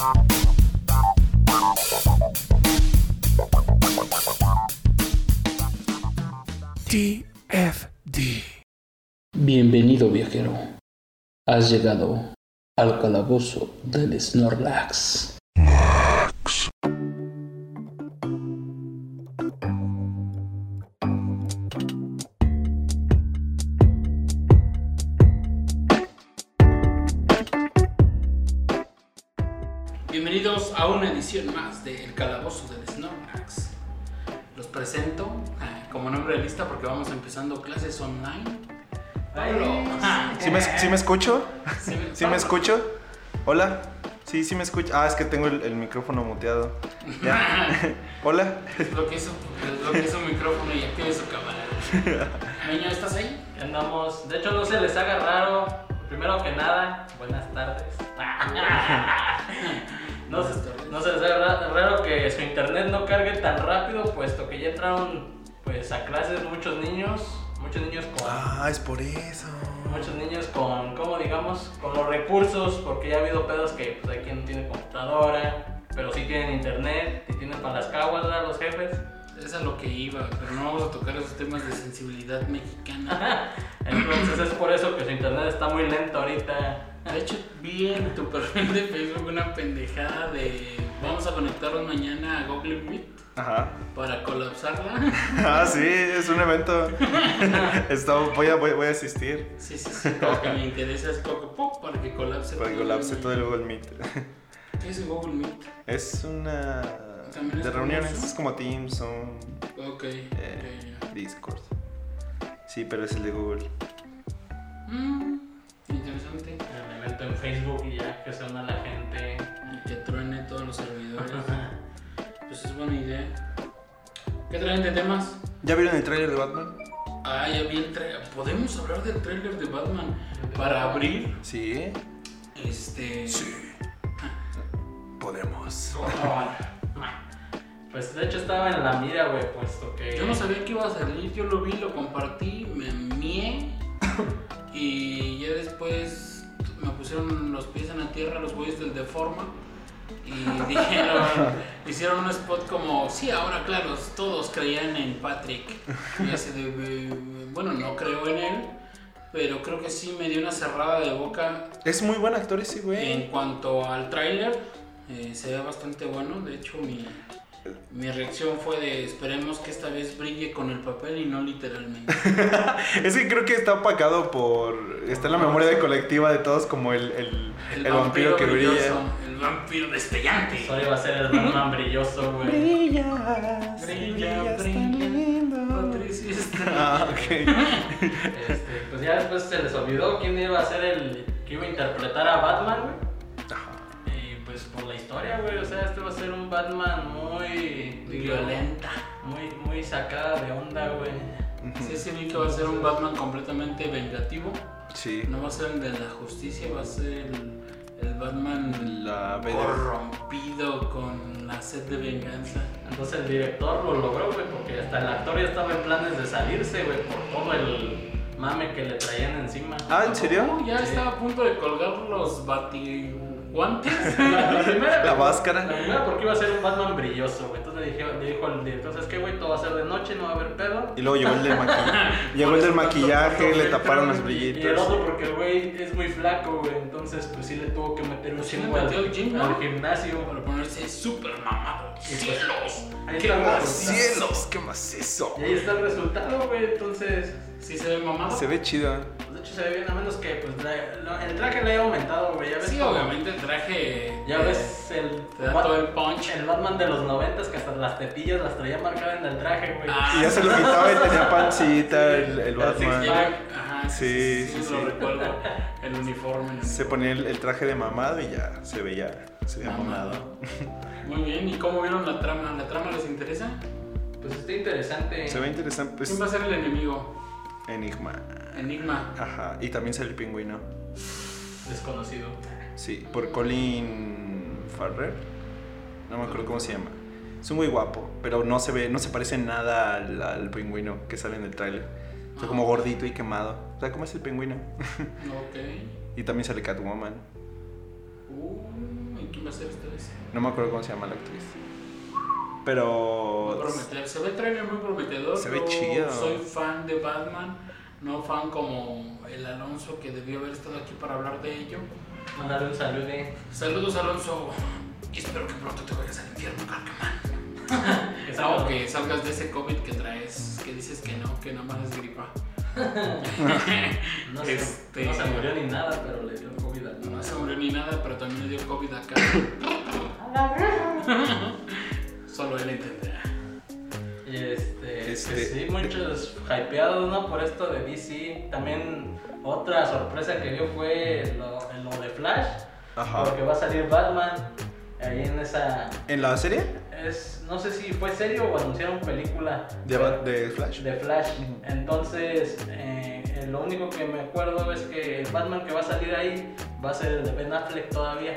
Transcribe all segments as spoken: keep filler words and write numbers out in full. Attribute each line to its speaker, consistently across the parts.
Speaker 1: T F D.
Speaker 2: Bienvenido, viajero. Has llegado al calabozo del Snorlax.
Speaker 1: Max.
Speaker 2: Bienvenidos a una edición más de El Calabozo del Snorlax. Los presento eh, como nombre de lista porque vamos empezando clases online. Pablo.
Speaker 3: ¿Sí me, ¿Sí me escucho?
Speaker 2: Sí, me,
Speaker 3: ¿Sí me escucho? Hola. Sí, sí me escucho. Ah, es que tengo el, el micrófono muteado. Ya. Hola.
Speaker 2: Lo que hizo, lo que hizo un micrófono y active su cámara. Niño, ¿estás ahí?
Speaker 4: Andamos. De hecho, no se les haga raro. Primero que nada, buenas tardes. No se, no se les haga raro que su internet no cargue tan rápido, puesto que ya entraron pues a clases muchos niños, muchos niños con
Speaker 3: Ah, es por eso.
Speaker 4: muchos niños con, ¿cómo digamos? Con los recursos, porque ya ha habido pedos que pues hay quien no tiene computadora, pero sí tienen internet y tienen para las caguas, ¿verdad? Los jefes.
Speaker 2: Es a lo que iba, pero no vamos a tocar esos temas de sensibilidad mexicana.
Speaker 4: Entonces es por eso que su internet está muy lento ahorita.
Speaker 2: De hecho, vi en tu perfil de Facebook una pendejada de vamos a conectarnos mañana a Google Meet
Speaker 3: Ajá.
Speaker 2: para colapsarla.
Speaker 3: Ah, sí, es un evento. Está, voy, a, voy, voy a asistir.
Speaker 2: Sí, sí, sí, como que me interesa, es como que pop, para que colapse
Speaker 3: Para que colapse todo el Google Meet.
Speaker 2: ¿Qué es el Google Meet?
Speaker 3: Es una
Speaker 2: ¿También es
Speaker 3: de
Speaker 2: como
Speaker 3: reuniones,
Speaker 2: Zoom?
Speaker 3: es como Teams, Zoom,
Speaker 2: Ok,
Speaker 3: eh,
Speaker 2: ok,
Speaker 3: Discord. Sí, pero es el de Google.
Speaker 2: ya. Mm, interesante.
Speaker 4: El evento en Facebook y ya que se una la gente.
Speaker 2: Y que truene todos los servidores. Pues es buena idea. ¿Qué traen de temas?
Speaker 3: ¿Ya vieron el tráiler de Batman?
Speaker 2: Ah, ya vi el trailer. ¿Podemos hablar del tráiler de Batman para abrir?
Speaker 3: Sí.
Speaker 2: Este...
Speaker 3: Podemos.
Speaker 4: Pues de hecho estaba en la mira, güey, puesto que...
Speaker 2: Yo no sabía que iba a salir, yo lo vi, lo compartí, me mié y ya después me pusieron los pies en la tierra los güeyes del Deforma y dijeron, hicieron un spot como, sí, ahora claro, todos creían en Patrick y así de, bueno, no creo en él, pero creo que sí me dio una cerrada de boca.
Speaker 3: Es muy buen actor ese güey.
Speaker 2: En cuanto al tráiler, eh, se ve bastante bueno, de hecho mi... Mi reacción fue de esperemos que esta vez brille con el papel y no literalmente.
Speaker 3: Es que creo que está opacado por... Está en la memoria de colectiva de todos como el, el, el, el vampiro, vampiro que
Speaker 2: brilloso,
Speaker 3: brilla.
Speaker 2: El vampiro destellante.
Speaker 4: Solo iba a ser el Batman brilloso, güey.
Speaker 3: Brillas,
Speaker 2: Brilla,
Speaker 3: brillas
Speaker 2: brilla,
Speaker 3: tan lindo.
Speaker 2: Patricia está...
Speaker 3: Ah, ok.
Speaker 4: Este, pues ya después se les olvidó quién iba a ser el que iba a interpretar a Batman, güey. Y pues por la historia, güey, o sea, este va a ser un Batman muy...
Speaker 2: Violenta.
Speaker 4: Muy, muy sacada de onda, güey.
Speaker 2: Sí, sí, vi que va a ser un Batman completamente vengativo.
Speaker 3: Sí.
Speaker 2: No va a ser el de la justicia, va a ser el, el Batman
Speaker 3: La B D.
Speaker 2: corrompido con la sed de venganza.
Speaker 4: Entonces el director lo logró, güey, porque hasta el actor ya estaba en planes de salirse, güey, por todo el mame que le traían encima.
Speaker 3: Ah, ¿en serio?
Speaker 2: Ya
Speaker 4: Sí.
Speaker 2: estaba a punto de colgar los bati... ¿Guantes?
Speaker 4: La, la primera,
Speaker 3: La máscara.
Speaker 4: La primera porque iba a ser un Batman brilloso, güey. Entonces le, dije, le dijo al director, ¿sabes qué, güey? Todo va a ser de noche, no va a haber pedo.
Speaker 3: Y luego llegó el del maquillaje. Llegó el del maquillaje, le taparon los brillitos.
Speaker 4: Y el otro porque el güey es muy flaco, güey. Entonces pues sí le tuvo que meter un
Speaker 2: Pues sí le
Speaker 4: chingo al,
Speaker 2: metió al gym, ¿no?
Speaker 4: al gimnasio.
Speaker 2: Para ponerse súper mamado.
Speaker 4: Y pues,
Speaker 2: ¡Cielos!
Speaker 4: ahí
Speaker 2: ¡Qué
Speaker 4: está el
Speaker 3: ¡Oh,
Speaker 4: resultado.
Speaker 3: cielos! ¿Qué más eso?
Speaker 4: Y ahí está el resultado, güey. Entonces,
Speaker 2: ¿Sí se ve mamado?
Speaker 3: Se ve chido.
Speaker 4: pues, de hecho se ve bien, a menos que pues la- lo- el traje le haya aumentado, güey. Ya ves
Speaker 2: Sí,
Speaker 4: cómo-
Speaker 2: obviamente el traje...
Speaker 4: Ya
Speaker 2: eh,
Speaker 4: ves el,
Speaker 2: te da
Speaker 4: Bat-
Speaker 2: todo el punch.
Speaker 4: el Batman de los noventas que hasta las tetillas las traía marcadas en el traje, güey.
Speaker 2: Ah,
Speaker 3: Y ya se lo quitaba y tenía pancita el, el
Speaker 4: El
Speaker 3: Batman.
Speaker 4: six-pack.
Speaker 2: Ajá,
Speaker 3: Sí,
Speaker 2: sí,
Speaker 3: sí,
Speaker 2: sí, lo
Speaker 3: sí.
Speaker 2: recuerdo. El uniforme. el
Speaker 3: Se ponía el, el traje de mamado y ya se veía, se veía
Speaker 2: Mamado.
Speaker 3: mamado.
Speaker 2: Muy bien, ¿y cómo vieron la trama? ¿La trama les interesa?
Speaker 4: Pues está interesante.
Speaker 3: Se ve interesante. Pues,
Speaker 2: ¿Quién va a ser el enemigo?
Speaker 3: Enigma.
Speaker 2: Enigma.
Speaker 3: Ajá. Y también sale el pingüino.
Speaker 4: Desconocido.
Speaker 3: Sí, por Colin Farrell. No me acuerdo cómo se llama. Es un muy guapo, pero no se ve, no se parece en nada al, al pingüino que sale en el tráiler. O sea, como gordito y quemado. O sea, ¿cómo es el pingüino?
Speaker 2: Ok.
Speaker 3: Y también sale Catwoman.
Speaker 2: Uh, ¿y quién va a ser esta vez.
Speaker 3: No me acuerdo cómo se llama la actriz.
Speaker 2: Muy
Speaker 3: Pero...
Speaker 2: prometedor. Se ve el trailer muy prometedor.
Speaker 3: Se ve
Speaker 2: Yo
Speaker 3: chido.
Speaker 2: Soy fan de Batman, no fan como el Alonso que debió haber estado aquí para hablar de ello.
Speaker 4: Mandarle un saludo.
Speaker 2: Saludos, Alonso. Y espero que pronto te vayas al infierno, Carcaman.
Speaker 4: Que
Speaker 2: No,
Speaker 4: salga-
Speaker 2: que salgas de ese COVID que traes, que dices que no, que nada más es gripa.
Speaker 4: No se,
Speaker 2: Este-
Speaker 4: no se murió ni nada, pero le dio el COVID al
Speaker 2: No se murió ni nada, pero también le dio COVID acá. Solo él entenderá.
Speaker 4: Y este,
Speaker 3: Este-
Speaker 4: pues sí, muchos hypeados, ¿no? Por esto de D C. También otra sorpresa que dio fue lo, lo de Flash.
Speaker 3: Ajá.
Speaker 4: Porque va a salir Batman ahí en esa...
Speaker 3: ¿En la serie?
Speaker 4: Es, no sé si fue serio o anunciaron película
Speaker 3: De,
Speaker 4: pero-
Speaker 3: de Flash.
Speaker 4: de Flash.
Speaker 3: Ujú. Entonces,
Speaker 4: Entonces, eh, eh, lo único que me acuerdo es que el Batman que va a salir ahí va a ser el de Ben Affleck todavía.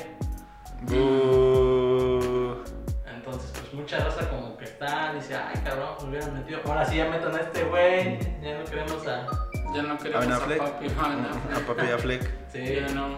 Speaker 3: Boo.
Speaker 4: Entonces, pues mucha raza como que está, dice, ay cabrón, pues hubieran metido. Ahora sí ya metan a este güey, ya no queremos a.
Speaker 2: Ya no queremos
Speaker 3: Ben
Speaker 2: a,
Speaker 3: Affleck.
Speaker 2: papi. A Ben
Speaker 3: A
Speaker 2: Affleck.
Speaker 3: Papi Affleck.
Speaker 4: Sí,
Speaker 2: Ya no.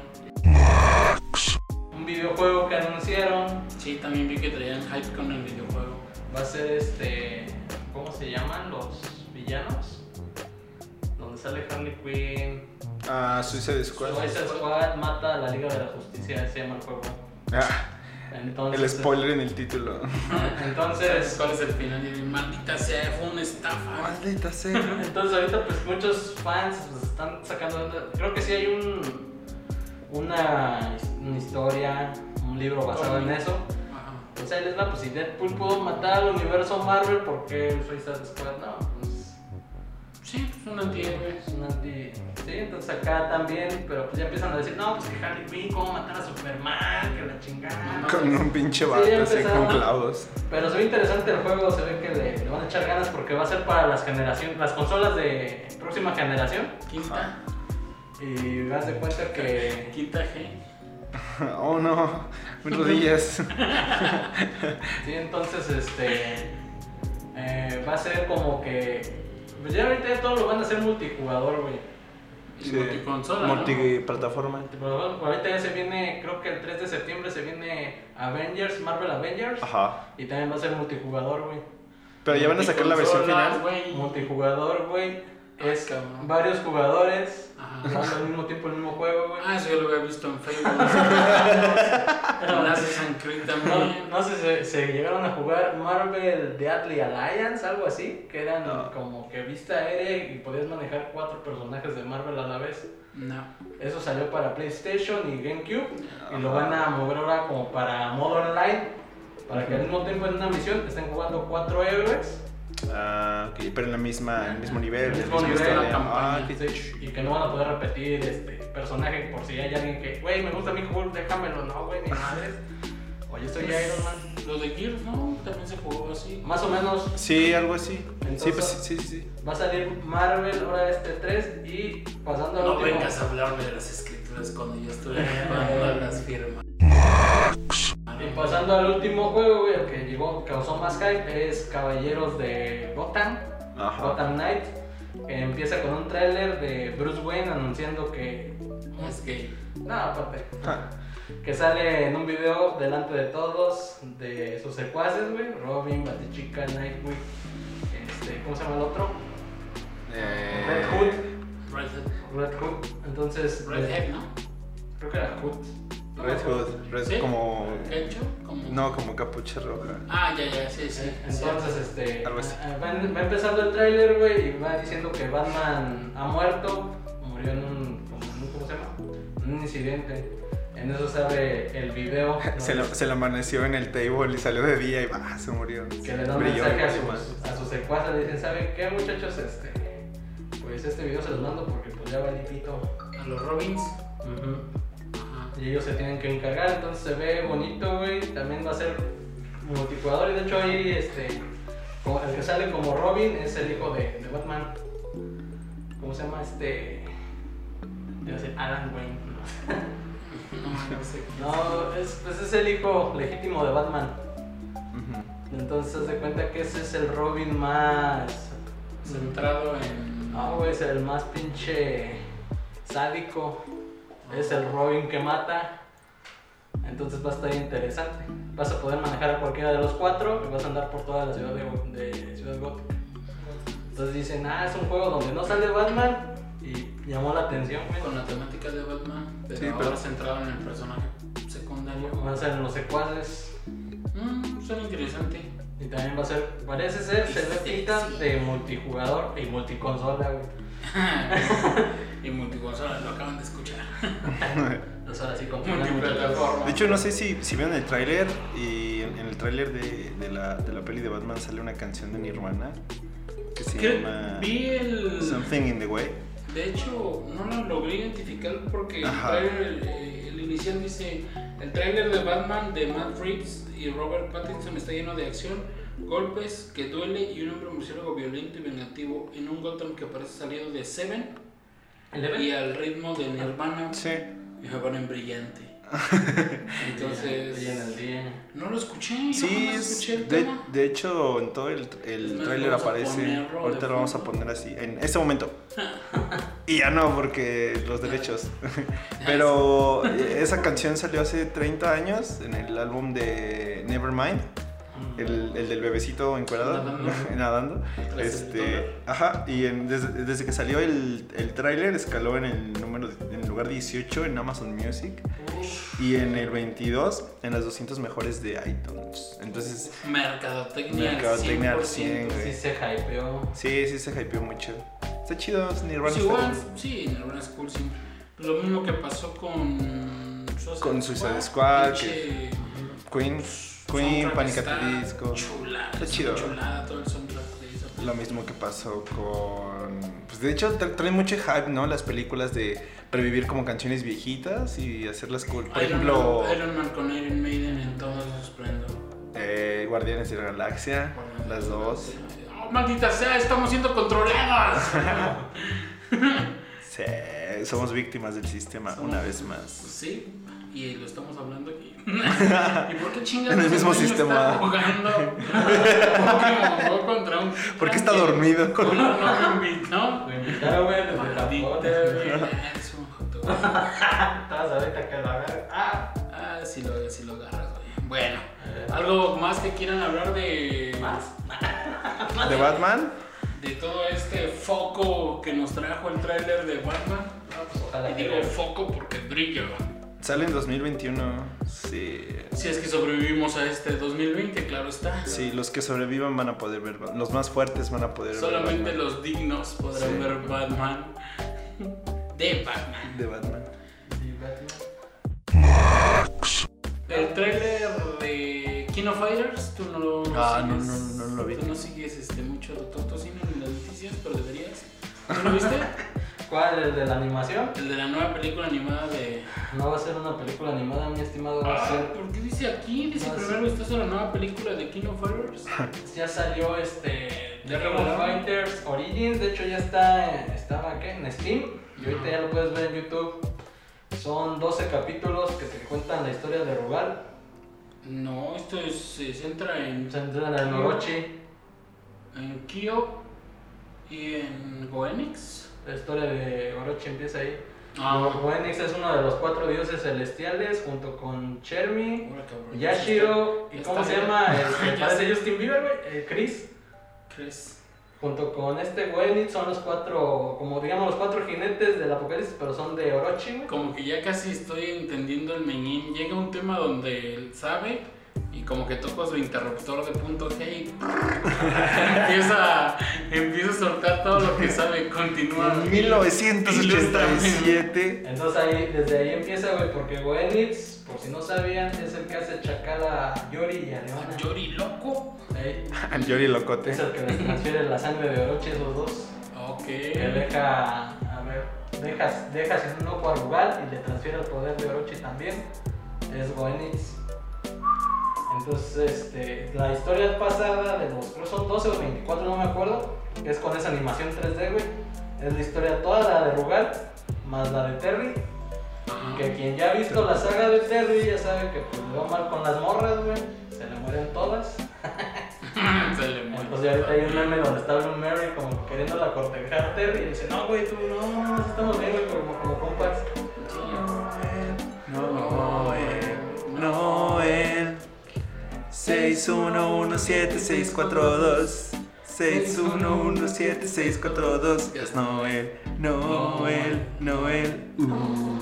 Speaker 4: un videojuego que anunciaron
Speaker 2: Sí, también vi que traían hype con el videojuego.
Speaker 4: va a ser este. ¿Cómo se llaman los villanos? Donde sale Harley Quinn.
Speaker 3: Ah, Suicide Squad.
Speaker 4: Suicide Squad mata a la Liga de la Justicia, se llama el juego.
Speaker 3: Ah,
Speaker 4: Entonces,
Speaker 3: el spoiler en el título.
Speaker 4: Entonces,
Speaker 2: ¿Cuál es el final? Y maldita sea, fue una estafa.
Speaker 3: Maldita sea.
Speaker 4: entonces ahorita pues muchos fans pues, están sacando, creo que sí hay un una, una historia, un libro basado en eso.
Speaker 2: Ajá.
Speaker 4: O sea, les va, pues si Deadpool pudo matar al universo Marvel, ¿por qué el Suicide Squad no? Pues
Speaker 2: Sí, pues un antihéroe.
Speaker 4: es un anti... Sí, entonces acá también, pero pues ya empiezan a decir, no, pues que Harley Quinn, cómo matar a Superman, que la chingada.
Speaker 3: Con un pinche
Speaker 4: Sí,
Speaker 3: vato
Speaker 4: ya
Speaker 3: así con
Speaker 4: empezaron.
Speaker 3: clavos.
Speaker 4: Pero se ve interesante el juego, se ve que le, le van a echar ganas porque va a ser para las generaciones, las consolas de próxima generación.
Speaker 2: Quinta.
Speaker 4: Y haz de cuenta que...
Speaker 2: Quinta G.
Speaker 3: Oh no, mis rodillas.
Speaker 4: Sí, entonces este... eh, va a ser como que... Pues ya ahorita ya todo lo van a hacer multijugador, güey.
Speaker 2: Y multiconsola,
Speaker 3: Multiplataforma.
Speaker 4: Pero ahorita ya se viene, creo que el tres de septiembre se viene Avengers, Marvel Avengers.
Speaker 3: Ajá.
Speaker 4: Y también va a ser multijugador, güey.
Speaker 3: Pero ya van a sacar la versión
Speaker 2: Multiconsola,
Speaker 3: final.
Speaker 2: güey.
Speaker 4: Multijugador, güey.
Speaker 2: Ah,
Speaker 4: Es
Speaker 2: cabrón.
Speaker 4: varios jugadores
Speaker 2: Ajá.
Speaker 4: jugando al mismo tiempo el mismo juego, güey.
Speaker 2: Ah, eso yo lo había visto en Facebook. En Assassin's Creed
Speaker 4: No,
Speaker 2: también.
Speaker 4: no sé, se, se llegaron a jugar Marvel Deadly Alliance, algo así, que eran
Speaker 3: No.
Speaker 4: como que vista aérea y podías manejar cuatro personajes de Marvel a la vez.
Speaker 2: No.
Speaker 4: Eso salió para PlayStation y GameCube y lo
Speaker 3: Ajá.
Speaker 4: van a mover ahora como para modo online, para que al mismo tiempo en una misión estén jugando cuatro héroes.
Speaker 3: Ah, ok, pero en la misma, en el mismo nivel.
Speaker 4: El
Speaker 3: en
Speaker 4: mismo
Speaker 3: la misma
Speaker 4: nivel,
Speaker 3: historia.
Speaker 2: la campaña.
Speaker 3: Ah, qué
Speaker 4: Sí, y que no van a poder repetir este personaje por si hay alguien que, güey, me gusta mi Hulk, déjamelo, no, güey, ni madres. O yo soy Iron Man.
Speaker 2: Lo de Gears, ¿no? También se jugó así.
Speaker 4: Más o menos
Speaker 3: Sí, algo así.
Speaker 4: Entonces-
Speaker 3: Sí, pues sí, sí, sí.
Speaker 4: va a salir Marvel ahora este tres y pasando al
Speaker 2: No
Speaker 4: último.
Speaker 2: vengas a hablarme de las escrituras cuando yo estoy jugando las firmas.
Speaker 4: Y pasando al último juego, güey, el que llegó, causó más hype, es Caballeros de Gotham,
Speaker 3: Ajá.
Speaker 4: Gotham Knight. Que empieza con un tráiler de Bruce Wayne anunciando que...
Speaker 2: Es gay.
Speaker 4: No, aparte.
Speaker 3: Ah,
Speaker 4: Que sale en un video delante de todos, de sus secuaces, güey. Robin, Batichica, Nightwing, este, ¿cómo se llama el otro?
Speaker 3: eh,
Speaker 4: Red Hood.
Speaker 2: Red,
Speaker 4: Red Hood. Entonces,
Speaker 2: Red Head, ¿no?
Speaker 4: creo que era Hood. No me
Speaker 3: Red
Speaker 4: acuerdo.
Speaker 3: Hood. Red
Speaker 2: ¿Sí?
Speaker 3: como.
Speaker 2: ¿Kencho? Como...
Speaker 3: No, como capucha roja.
Speaker 2: Ah, ya, ya, sí, sí.
Speaker 4: Entonces, este,
Speaker 3: Algo así.
Speaker 4: ah, va, va empezando el tráiler, güey, y va diciendo que Batman ha muerto, murió en un, como en un- ¿cómo se llama? En un incidente. En eso sale el video.
Speaker 3: Se le, se le amaneció en el table y salió de día y bah, se murió.
Speaker 4: Que le dan un
Speaker 3: Brilló
Speaker 4: mensaje a
Speaker 3: igual.
Speaker 4: sus, a sus secuaces, le dicen, ¿saben qué, muchachos? Este, pues este video se los mando porque pues ya va pito.
Speaker 2: A los Robins.
Speaker 4: Ujú.
Speaker 2: Ajá.
Speaker 4: Y ellos se tienen que encargar, entonces se ve bonito, güey. También va a ser multijugador y de hecho ahí, este, como- el que sale como Robin es el hijo de, de Batman. ¿Cómo se llama este? Debe ser Alan Wayne.
Speaker 2: No, no sé.
Speaker 4: No, es, pues es el hijo legítimo de Batman.
Speaker 3: Ujú.
Speaker 4: Entonces haz de cuenta que ese es el Robin más...
Speaker 2: Centrado en.
Speaker 4: No, güey, es el más pinche sádico. Es el Robin que mata. Entonces va a estar interesante. Vas a poder manejar a cualquiera de los cuatro y vas a andar por toda la ciudad de, de Ciudad Gótica. Entonces dicen, ah, es un juego donde no sale Batman y llamó la atención, güey.
Speaker 2: Con la temática de Batman, pero
Speaker 3: Sí,
Speaker 2: ahora
Speaker 3: pero-
Speaker 2: centrado en el personaje secundario.
Speaker 4: Van a ser los secuaces
Speaker 2: Mmm, suena interesante.
Speaker 4: y también va a ser, parece ser, se le pinta
Speaker 2: Sí.
Speaker 4: de multijugador y multiconsola, güey.
Speaker 2: Y multiconsola, lo acaban de escuchar.
Speaker 4: Entonces ahora sí con
Speaker 2: Multiplataforma.
Speaker 3: De hecho, no sé si, si vieron el tráiler y en, en el tráiler de, de, la, de la peli de Batman sale una canción de Nirvana que se
Speaker 2: Creo-
Speaker 3: llama
Speaker 2: Vi el.
Speaker 3: Something in the Way.
Speaker 2: De hecho, no lo logré identificar porque el,
Speaker 3: Ajá.
Speaker 2: trailer, eh, el inicial dice: el tráiler de Batman de Matt Reeves y Robert Pattinson está lleno de acción, golpes que duele y un hombre murciélago violento y vengativo en un Gotham que parece salido de Seven y al ritmo de Nirvana
Speaker 3: Sí.
Speaker 2: y Nirvana en brillante. Entonces,
Speaker 4: Y en el día.
Speaker 2: no lo escuché.
Speaker 3: Sí,
Speaker 2: no
Speaker 3: es-
Speaker 2: escuché el
Speaker 3: de,
Speaker 2: tema.
Speaker 3: de hecho en todo el,
Speaker 2: Es
Speaker 3: el
Speaker 2: más,
Speaker 3: tráiler
Speaker 2: vamos a
Speaker 3: aparece.
Speaker 2: ponerlo
Speaker 3: Ahorita
Speaker 2: de
Speaker 3: lo vamos a
Speaker 2: fondo.
Speaker 3: poner así, en este momento. Y ya no, porque los derechos. Pero eh, esa canción salió hace treinta años en el álbum de Nevermind. El, el del bebecito encuerado,
Speaker 2: Nadando.
Speaker 3: nadando.
Speaker 2: Tras el
Speaker 3: Este,
Speaker 2: dólar.
Speaker 3: ajá, y en- desde, desde que salió el, el tráiler escaló en el número en el lugar dieciocho en Amazon Music y en el veintidós en las doscientos mejores de iTunes. Entonces,
Speaker 2: Mercadotecnia.
Speaker 3: Mercadotecnia al
Speaker 2: cien por ciento.
Speaker 3: cien, güey.
Speaker 4: Sí se hypeó.
Speaker 3: sí, sí se hypeó mucho. Está chido, Nirvana.
Speaker 2: Pues
Speaker 3: está
Speaker 2: igual,
Speaker 3: chido.
Speaker 2: sí, Nirvana es cool siempre. Lo mismo que pasó con Suicide
Speaker 3: Con Suicide Squad,
Speaker 2: pinche
Speaker 3: Queen, Queen,
Speaker 2: soundtrack
Speaker 3: Panic! At
Speaker 2: está
Speaker 3: the Disco.
Speaker 2: Chulada,
Speaker 3: Está
Speaker 2: es
Speaker 3: chido.
Speaker 2: una chulada todo el soundtrack de esa película.
Speaker 3: Lo mismo que pasó con... Pues de hecho tra- traen mucho hype, ¿no? Las películas de revivir como canciones viejitas y hacerlas cool. Por
Speaker 2: Iron
Speaker 3: ejemplo,
Speaker 2: Man, Iron Man con Iron Maiden en todo su esplendor.
Speaker 3: eh, Guardianes de la Galaxia, las dos.
Speaker 2: ¡Oh, maldita sea! ¡Estamos siendo controlados!
Speaker 3: Sí, somos víctimas del sistema
Speaker 2: Somos-
Speaker 3: una vez más.
Speaker 2: Sí, y lo estamos hablando aquí. ¿Y por qué chingados
Speaker 3: En el mismo
Speaker 2: dueño
Speaker 3: sistema.
Speaker 2: está jugando Pokémon Go contra un
Speaker 3: ¿Por qué está
Speaker 2: tanque?
Speaker 3: dormido?
Speaker 2: No, no me invitó.
Speaker 4: Me invitaron, güey, desde
Speaker 2: Maldita,
Speaker 4: Japón.
Speaker 2: güey, es un joto.
Speaker 4: Estabas ahorita que la verga. Ah,
Speaker 2: Ah, si lo, si lo agarras, güey. Bueno, ¿algo más que quieran hablar de,
Speaker 3: ¿De Batman?
Speaker 2: de todo este foco que nos trajo el tráiler de Batman?
Speaker 4: ojalá
Speaker 2: Y
Speaker 4: que
Speaker 2: digo foco porque brilla.
Speaker 3: Sale en dos mil veintiuno. Sí.
Speaker 2: Si es que sobrevivimos a este dos mil veinte, claro está.
Speaker 3: Sí, los que sobrevivan van a poder ver. Los más fuertes van a poder
Speaker 2: Solamente
Speaker 3: ver. Batman.
Speaker 2: los dignos podrán
Speaker 3: Sí.
Speaker 2: ver Batman. De Batman.
Speaker 3: De Batman.
Speaker 4: Sí, Batman.
Speaker 2: El tráiler de King of Fighters, tú no lo
Speaker 3: Ah, no,
Speaker 2: sigues.
Speaker 3: no, no, no lo vi.
Speaker 2: Tú no sigues este, mucho Doctor Cine en las noticias, pero deberías. ¿Tú lo viste?
Speaker 4: ¿Cuál? ¿El de la animación?
Speaker 2: El de la nueva película animada de.
Speaker 4: No va a ser una película animada, mi estimado. Va a
Speaker 2: Ah,
Speaker 4: ser.
Speaker 2: ¿por qué dice aquí? Dice
Speaker 4: Va a
Speaker 2: primero está sobre la nueva película de King of Fighters.
Speaker 4: Ya salió este.
Speaker 2: ¿Ya
Speaker 4: The King of
Speaker 2: revelaron?
Speaker 4: Fighters Origins. De hecho, ya está. Estaba ¿qué? En Steam. Y ahorita ya lo puedes ver en YouTube. Son doce capítulos que te cuentan la historia de Rugal.
Speaker 2: No, esto es- se centra en,
Speaker 4: Se entrenan en Orochi.
Speaker 2: en Kyo y en Goenix.
Speaker 4: La historia de Orochi empieza ahí.
Speaker 2: Ah,
Speaker 4: Goenix es uno de los cuatro dioses celestiales junto con Chermi,
Speaker 2: ahora cabrón.
Speaker 4: Yashiro y
Speaker 2: ya
Speaker 4: ¿cómo
Speaker 2: está
Speaker 4: se
Speaker 2: bien.
Speaker 4: llama? El que
Speaker 2: Ya
Speaker 4: parece Justin Bieber, güey, eh, Chris.
Speaker 2: ¿Crees?
Speaker 4: Junto con este Goenix son los cuatro, como digamos los cuatro jinetes del apocalipsis, pero son de Orochi, güey.
Speaker 2: Como que ya casi estoy entendiendo el meñín. Llega un tema donde él sabe y como que toca su interruptor de punto G y empieza, empieza a soltar todo lo que sabe. Continúa.
Speaker 3: En mil novecientos ochenta y siete.
Speaker 4: Entonces ahí, desde ahí empieza, güey, porque Goenix, por si no sabían, es el que hace chacal a Yori y a Leona.
Speaker 2: Yori loco.
Speaker 4: Ahí.
Speaker 3: Al Yori Locote.
Speaker 4: Es el que les transfiere la sangre de Orochi, esos dos.
Speaker 2: Ok.
Speaker 4: Que deja, a ver, dejas, dejas en un ojo a Rugal y le transfiere el poder de Orochi también. Es Goenix. Entonces, este, la historia pasada de los, creo que son doce o veinticuatro, no me acuerdo, que es con esa animación tres D, güey. Es la historia toda la de Rugal, más la de Terry.
Speaker 2: Ajá.
Speaker 4: Que quien ya ha visto la saga de Terry ya sabe que pues le va mal con las morras, güey. Se le mueren todas.
Speaker 2: Se le muere.
Speaker 4: Entonces ahorita hay un meme donde está Blue Mary como queriéndola cortejar a Terry y dice, no, güey, tú no, no, estamos bien, güey, como, como compas.
Speaker 3: No,
Speaker 2: No,
Speaker 3: eh.
Speaker 2: no
Speaker 3: seis uno uno siete seis cuatro dos. seis uno uno siete seis cuatro dos. Es Noel, Noel, Noel. Uh.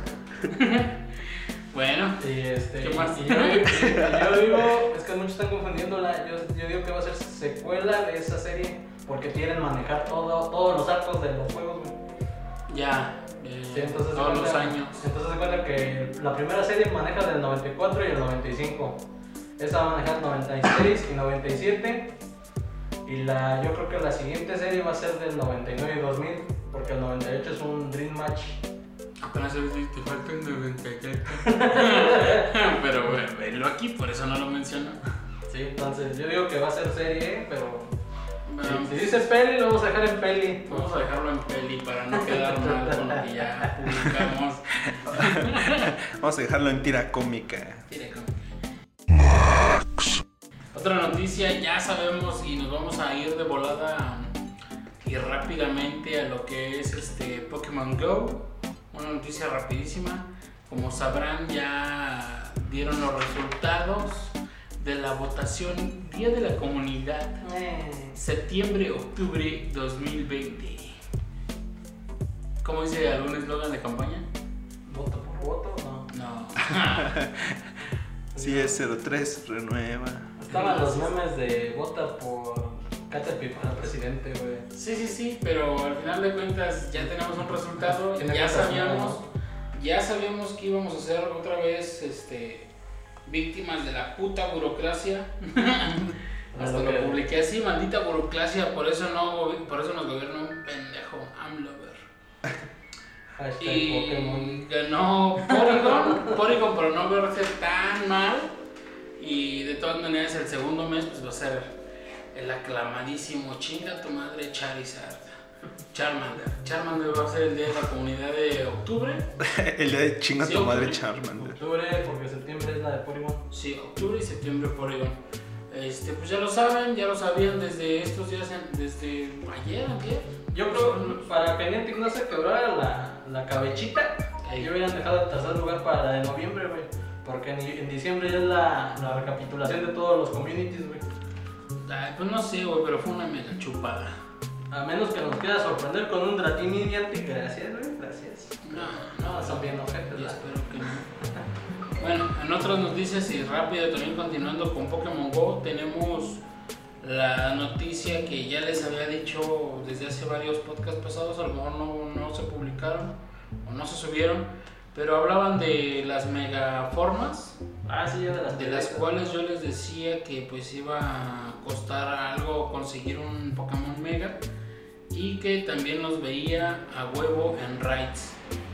Speaker 2: Bueno,
Speaker 4: Y este,
Speaker 2: ¿Qué más?
Speaker 4: Y yo, y yo digo, es que muchos están confundiéndola. Yo, yo digo que va a ser secuela de esa serie porque quieren manejar todo, todos los arcos de los juegos, güey.
Speaker 2: ya. eh,
Speaker 4: Sí, entonces se
Speaker 2: todos los
Speaker 4: cuenta-
Speaker 2: años.
Speaker 4: Entonces se cuenta que la primera serie maneja del noventa y cuatro y el noventa y cinco. Esa va a manejar noventa y seis y noventa y siete. Y la, yo creo que la siguiente serie va a ser del noventa y nueve y dos mil, porque el noventa y ocho es un Dream Match.
Speaker 2: Apenas te falta un noventa y siete. Pero bueno, velo aquí, por eso no lo menciono.
Speaker 4: Sí, entonces yo digo que va a ser serie, pero
Speaker 2: Bueno,
Speaker 4: si, si dice peli, lo vamos a dejar en peli.
Speaker 2: vamos a dejarlo en peli para no quedar mal con lo que ya publicamos.
Speaker 3: Vamos a dejarlo en tira cómica.
Speaker 2: Tira cómica. Otra noticia, ya sabemos y nos vamos a ir de volada y rápidamente a lo que es este Pokémon Go. Una noticia rapidísima. Como sabrán, ya dieron los resultados de la votación Día de la Comunidad
Speaker 4: Eh,
Speaker 2: septiembre-octubre dos mil veinte. ¿Cómo dice algún eslogan de campaña?
Speaker 4: ¿Voto por voto? No.
Speaker 2: No.
Speaker 3: Si es cero tres, renueva.
Speaker 4: Estaban los memes de vota por Caterpie para presidente, güey.
Speaker 2: Sí, sí, sí, pero al final de cuentas ya tenemos un resultado,
Speaker 4: Tiene
Speaker 2: ya
Speaker 4: cosas
Speaker 2: sabíamos,
Speaker 4: nuevas.
Speaker 2: ya sabíamos que íbamos a ser otra vez este, víctimas de la puta burocracia. Hasta lo publiqué así, maldita burocracia, por eso no, por eso nos gobierna un pendejo, AMLover.
Speaker 4: Hashtag
Speaker 2: Y
Speaker 4: Pokémon.
Speaker 2: ganó Porygon, Porygon por no verse tan mal. Y de todas maneras el segundo mes pues va a ser el aclamadísimo chinga tu madre Charizard. Charmander. Charmander va a ser el día de la comunidad de octubre.
Speaker 3: El día de chinga
Speaker 2: Sí,
Speaker 3: tu madre
Speaker 2: octubre.
Speaker 3: Charmander.
Speaker 4: Octubre, porque septiembre es la de Pokémon.
Speaker 2: Sí, octubre y septiembre Porygon. Este, pues ya lo saben, ya lo sabían desde estos días, en- desde ayer, ayer.
Speaker 4: Yo creo, para que Niantic no se quebrara la, la cabechita,
Speaker 2: Ey.
Speaker 4: yo hubieran dejado el tercer lugar para la de noviembre, güey. Porque en, en diciembre ya es la, la recapitulación de todos los communities, güey.
Speaker 2: Ay, pues no sé, güey, pero fue una mega chupada.
Speaker 4: A menos que nos quiera sorprender con un Dratini Niantic, gracias, güey, gracias.
Speaker 2: No,
Speaker 4: No, son bien ojetes,
Speaker 2: yo
Speaker 4: ¿verdad?
Speaker 2: espero que no. Bueno, en otras noticias y rápido también continuando con Pokémon Go, tenemos la noticia que ya les había dicho desde hace varios podcasts pasados, a lo mejor no, no se publicaron o no se subieron, pero hablaban de las megaformas,
Speaker 4: Ah, sí, ya de las
Speaker 2: de las
Speaker 4: piedritas.
Speaker 2: cuales yo les decía que pues iba a costar algo conseguir un Pokémon Mega y que también los veía a huevo en raids,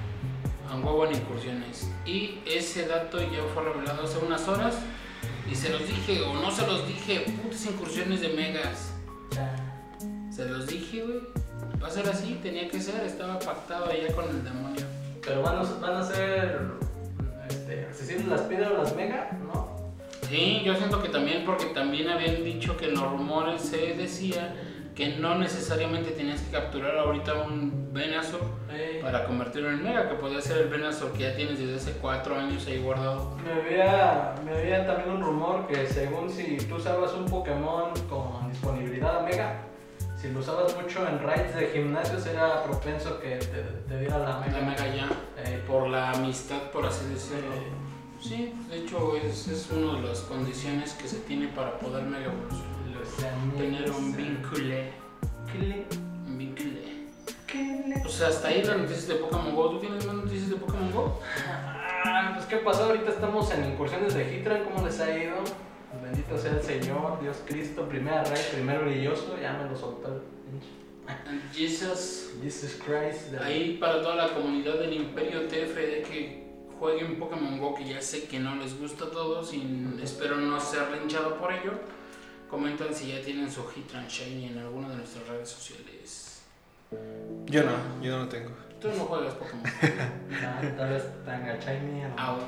Speaker 2: a huevo en incursiones. Y ese dato ya fue revelado hace unas horas y se los dije o no se los dije, putas incursiones de megas.
Speaker 4: Ya.
Speaker 2: Se los dije, güey. Va a ser así, tenía que ser, estaba pactado allá con el demonio.
Speaker 4: Pero van a, van a ser este, accesibles las piedras, las mega, ¿no?
Speaker 2: Sí, yo siento que también, porque también habían dicho que en los rumores se decía que no necesariamente tenías que capturar ahorita un Venusaur
Speaker 4: Eh,
Speaker 2: para convertirlo en Mega, que podía ser el Venusaur que ya tienes desde hace cuatro años ahí guardado.
Speaker 4: Me había, me había también un rumor que según si tú usabas un Pokémon con disponibilidad a Mega, si lo usabas mucho en raids de gimnasios era propenso que te, te diera la Mega.
Speaker 2: La Mega ya,
Speaker 4: Eh,
Speaker 2: por la amistad, por así decirlo.
Speaker 4: eh,
Speaker 2: Sí, de hecho es, es una de las condiciones que se tiene para poder Mega evolucionar.
Speaker 4: los amigos.
Speaker 2: Tener un vincule.
Speaker 4: ¿Qué
Speaker 2: Un vincule.
Speaker 4: le-
Speaker 2: O sea, hasta ahí las noticias de Pokémon Go. ¿Tú tienes más noticias de Pokémon Go?
Speaker 4: Ah, pues qué pasó, ahorita estamos en incursiones de Hitran, ¿cómo les ha ido? Bendito sea el Señor, Dios Cristo, primera raid, primer brilloso, ya me lo soltó el pinche.
Speaker 2: And Jesus.
Speaker 4: Jesus Christ. de-
Speaker 2: Ahí para toda la comunidad del Imperio T F D que jueguen Pokémon Go, que ya sé que no les gusta a todos y espero no ser linchado por ello. Comentan si ya tienen su Hitran Shiny en alguna de nuestras redes sociales.
Speaker 3: Yo no, yo no lo tengo.
Speaker 2: Tú no juegas Pokémon
Speaker 4: Ah, tal vez Tanga Shiny. ¿no?
Speaker 2: aún.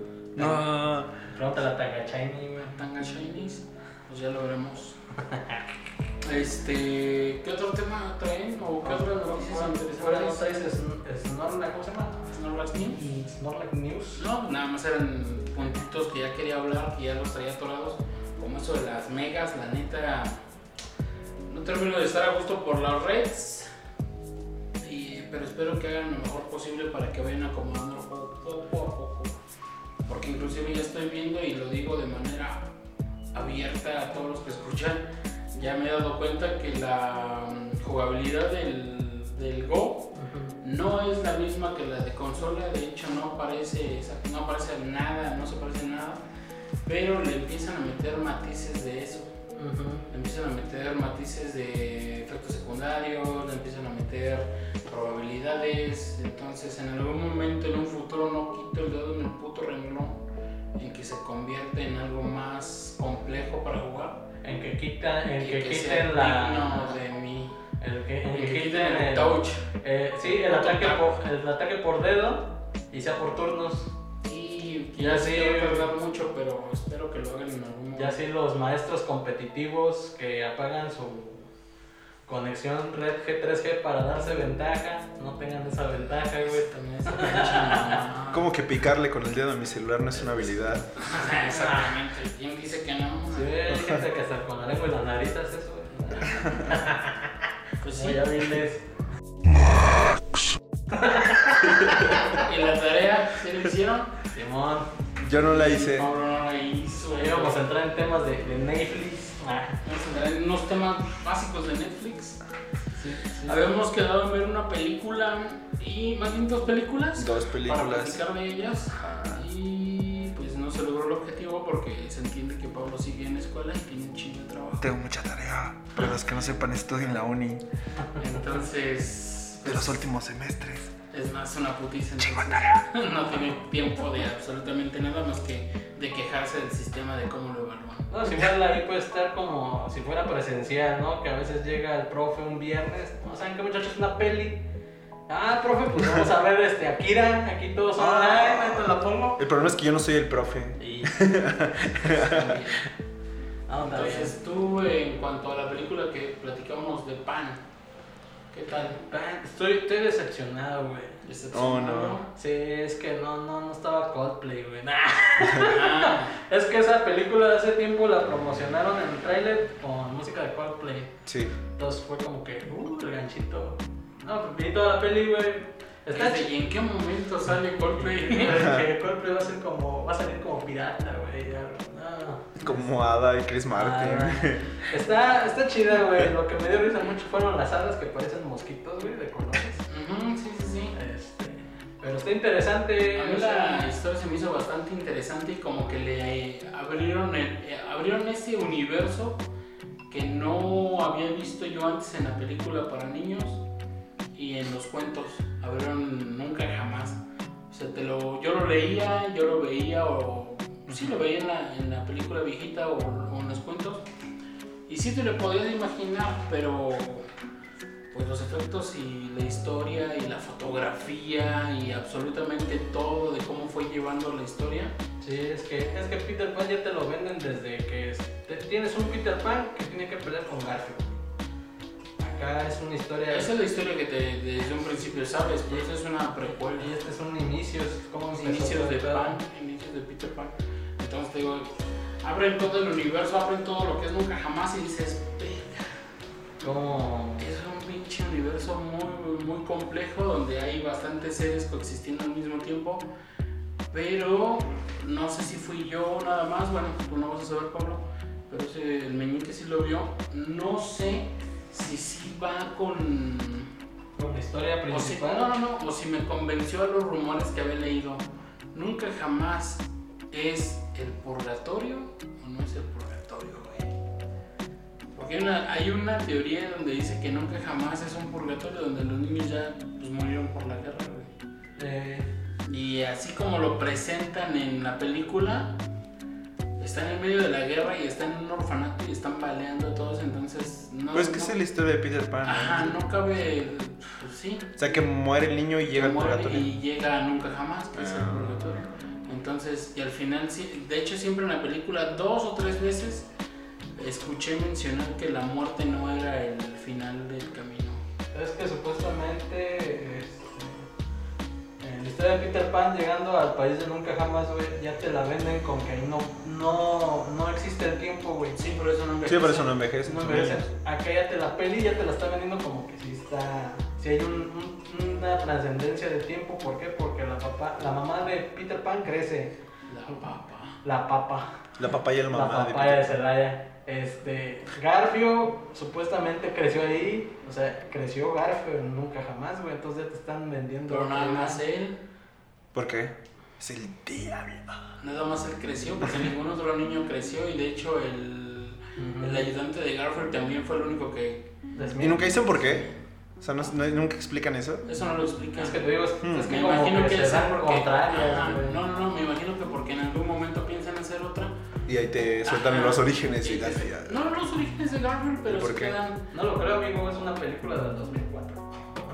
Speaker 3: No.
Speaker 4: Pregúntale a Tanga Shiny, güey.
Speaker 2: Tanga Shinies, pues ya lo veremos. Este, ¿qué otro tema traen? ¿O qué otras noticias
Speaker 4: Fuera no
Speaker 2: interesantes?
Speaker 4: traes Snorlax, ¿cómo se llama?
Speaker 2: ¿Snorlax News?
Speaker 4: Snorlax News.
Speaker 2: No, nada más eran puntitos que ya quería hablar, que ya los traía atorados. como eso de las megas, la neta, no termino de estar a gusto por las Reds, y, pero espero que hagan lo mejor posible para que vayan acomodando el juego poco a poco, porque inclusive ya estoy viendo, y lo digo de manera abierta a todos los que escuchan, ya me he dado cuenta que la jugabilidad del, del Go no es la misma que la de consola. De hecho no parece, no parece nada, no se parece nada, pero le empiezan a meter matices de eso. Uh-huh. Le empiezan a meter matices de efectos secundarios, le empiezan a meter probabilidades. Entonces en algún momento, en un futuro, no quito el dedo en el puto renglón en que se convierte en algo más complejo para jugar,
Speaker 4: en que quitan, en que,
Speaker 2: que
Speaker 4: quiten la
Speaker 2: digno de mí,
Speaker 4: el que, en
Speaker 2: en
Speaker 4: que
Speaker 2: que
Speaker 4: quiten
Speaker 2: quiten el
Speaker 4: el
Speaker 2: touch,
Speaker 4: eh, sí, el ataque por, el ataque por dedo y sea por turnos.
Speaker 2: y
Speaker 4: Ya
Speaker 2: ya
Speaker 4: sí,
Speaker 2: sí va a tardar mucho, pero espero que lo hagan en algún momento.
Speaker 4: Ya sí, los maestros competitivos que apagan su conexión red G tres G para darse ventaja, no tengan esa ventaja, güey.
Speaker 2: También está pinche.
Speaker 3: Como que picarle con el dedo a mi celular no es una habilidad.
Speaker 2: Exactamente. ¿Quién dice que no?
Speaker 4: Sí, hay gente que hasta con la lengua y la nariz hace eso, güey.
Speaker 2: Pues
Speaker 4: No,
Speaker 2: sí.
Speaker 4: ya vienes.
Speaker 2: ¿Y la tarea? ¿Sí la hicieron?
Speaker 4: Simón,
Speaker 3: Yo no la hice.
Speaker 2: No, no la hizo.
Speaker 4: íbamos a entrar en temas de, de Netflix. Ah,
Speaker 2: Vamos a entrar en unos temas básicos de Netflix.
Speaker 4: sí, sí.
Speaker 2: Habíamos quedado en ver una película y más bien dos películas.
Speaker 3: Dos
Speaker 2: Para
Speaker 3: películas.
Speaker 2: platicar de ellas.
Speaker 3: Ah.
Speaker 2: Y pues no se logró el objetivo porque se entiende que Pablo sigue en la escuela y tiene un chingo de trabajo.
Speaker 3: Tengo mucha tarea. Para los que no sepan, estudio en la uni
Speaker 2: Entonces,
Speaker 3: de los últimos semestres.
Speaker 2: es más una putiza.
Speaker 3: Chingo de
Speaker 2: entonces, no tiene tiempo de absolutamente nada más que de quejarse del sistema de cómo lo evalúan.
Speaker 4: No, si igual ahí puede estar como si fuera presencial, ¿no? Que a veces llega el profe un viernes, ¿no saben qué, muchachos? Una peli. Ah, profe, pues vamos a ver este Akira, aquí todos son
Speaker 3: Ah.
Speaker 4: online, te la pongo.
Speaker 3: El problema es que yo no soy el profe.
Speaker 4: Y... Ah, está bien.
Speaker 2: Entonces tú, en cuanto a la película que platicamos de Pan, ¿qué tal?
Speaker 4: Ah, Estoy, estoy decepcionado, güey.
Speaker 3: Oh, no.
Speaker 4: Sí, es que no, no, no estaba Coldplay, güey. Nah.
Speaker 2: Ah,
Speaker 4: Es que esa película hace tiempo la promocionaron en el tráiler con música de Coldplay.
Speaker 3: Sí.
Speaker 4: Entonces fue como que, uh, el ganchito. No, pues vi toda la peli, güey. Está
Speaker 2: ¿y en qué momento sale Coldplay?
Speaker 4: que Coldplay va a ser como, va a salir como pirata, güey. ya, No.
Speaker 3: Como Ada y Chris Martin.
Speaker 4: Ah, está, está chida, güey. Lo que me dio risa mucho fueron las alas que parecen mosquitos, güey, de colores.
Speaker 2: Ujú, sí, sí, sí.
Speaker 4: Este, pero está interesante.
Speaker 2: A mí
Speaker 4: o sea,
Speaker 2: la historia se me hizo bastante interesante y como que le abrieron, el, eh, abrieron ese universo que no había visto yo antes en la película para niños y en los cuentos. Abrieron nunca jamás. O sea, te lo, yo lo leía, yo lo veía o sí lo veía en la, en la película viejita o, o en los cuentos y sí te lo podías imaginar, pero pues los efectos y la historia y la fotografía y absolutamente todo de cómo fue llevando la historia.
Speaker 4: sí, es que, es que Peter Pan ya te lo venden desde que es- te- tienes un Peter Pan que tiene que pelear con Garfield. Acá es una historia.
Speaker 2: Esa es la historia que te, desde un principio sabes, pues es una precuela.
Speaker 4: Y este es un inicio, es como
Speaker 2: Los
Speaker 4: empezó
Speaker 2: inicios
Speaker 4: todo
Speaker 2: de
Speaker 4: el pedo.
Speaker 2: Pan, inicios de Peter Pan. Entonces te digo, abren todo el universo, abren todo lo que es nunca jamás y dices, verga,
Speaker 4: Como.
Speaker 2: es un pinche universo muy, muy complejo donde hay bastantes seres coexistiendo al mismo tiempo. Pero no sé si fui yo nada más, bueno, tú no vas a saber, Pablo, pero ese, el meñique sí lo vio. No sé si sí va con...
Speaker 4: Con la historia
Speaker 2: O si,
Speaker 4: principal.
Speaker 2: no, no, no, o si me convenció a los rumores que había leído. Nunca jamás es el purgatorio o no es el purgatorio, güey. Porque hay una, hay una teoría donde dice que nunca jamás es un purgatorio donde los niños ya pues, murieron por la guerra, güey.
Speaker 4: Eh,
Speaker 2: Y así como lo presentan en la película, están en medio de la guerra y están en un orfanato y están baleando a todos, entonces no.
Speaker 3: Pues que
Speaker 2: no-
Speaker 3: es la historia de Peter Pan. ¿no?
Speaker 2: Ajá, no cabe. Pues sí.
Speaker 3: O sea que muere el niño y llega al
Speaker 2: Muere
Speaker 3: purgatorio.
Speaker 2: y llega a nunca jamás, que es el
Speaker 3: Ah.
Speaker 2: purgatorio. Entonces, y al final, sí, de hecho, siempre en la película, dos o tres veces, escuché mencionar que la muerte no era el final del camino.
Speaker 4: es que supuestamente este, en la historia de Peter Pan llegando al país de nunca jamás, güey, ya te la venden con que ahí no, no, no existe el tiempo, güey.
Speaker 2: Sí, por eso no
Speaker 3: Sí,
Speaker 2: envejece.
Speaker 3: por eso no envejece.
Speaker 4: No envejece. Acá ya te la peli ya te la está vendiendo como que sí está, sí hay un, un, una trascendencia de tiempo. ¿Por qué? Porque la papá, la mamá de Peter Pan crece.
Speaker 2: La papa.
Speaker 4: La papa.
Speaker 3: La papaya y la mamá
Speaker 4: La
Speaker 3: de
Speaker 4: papaya de
Speaker 3: Peter.
Speaker 4: Celaya. Este, Garfio supuestamente creció ahí, o sea, creció Garfio nunca jamás, güey, entonces ya te están vendiendo.
Speaker 2: Pero nada más él,
Speaker 3: ¿Por qué? Es el diablo.
Speaker 2: nada más él creció, porque ningún otro niño creció y de hecho el, el ayudante de Garfield también fue el único que...
Speaker 3: ¿Y nunca dicen por qué? O sea, no, no- nunca explican eso.
Speaker 2: Eso no lo explica.
Speaker 4: Es que te digo, es,
Speaker 3: Hmm.
Speaker 4: es que
Speaker 2: Me
Speaker 4: como
Speaker 2: imagino
Speaker 4: que
Speaker 2: que
Speaker 4: se
Speaker 2: es
Speaker 4: dan
Speaker 2: porque...
Speaker 4: contrarias,
Speaker 2: Ajá,
Speaker 4: güey.
Speaker 2: no, no, no, me imagino que porque en algún momento piensan hacer otra.
Speaker 3: Y ahí te sueltan
Speaker 2: Ajá.
Speaker 3: los orígenes y
Speaker 2: Y
Speaker 3: la
Speaker 2: que-
Speaker 3: tía.
Speaker 2: No, no los orígenes de Garfield, pero
Speaker 3: ¿Por
Speaker 2: se
Speaker 3: qué?
Speaker 2: quedan...
Speaker 4: No lo creo, amigo, es una película del dos mil cuatro.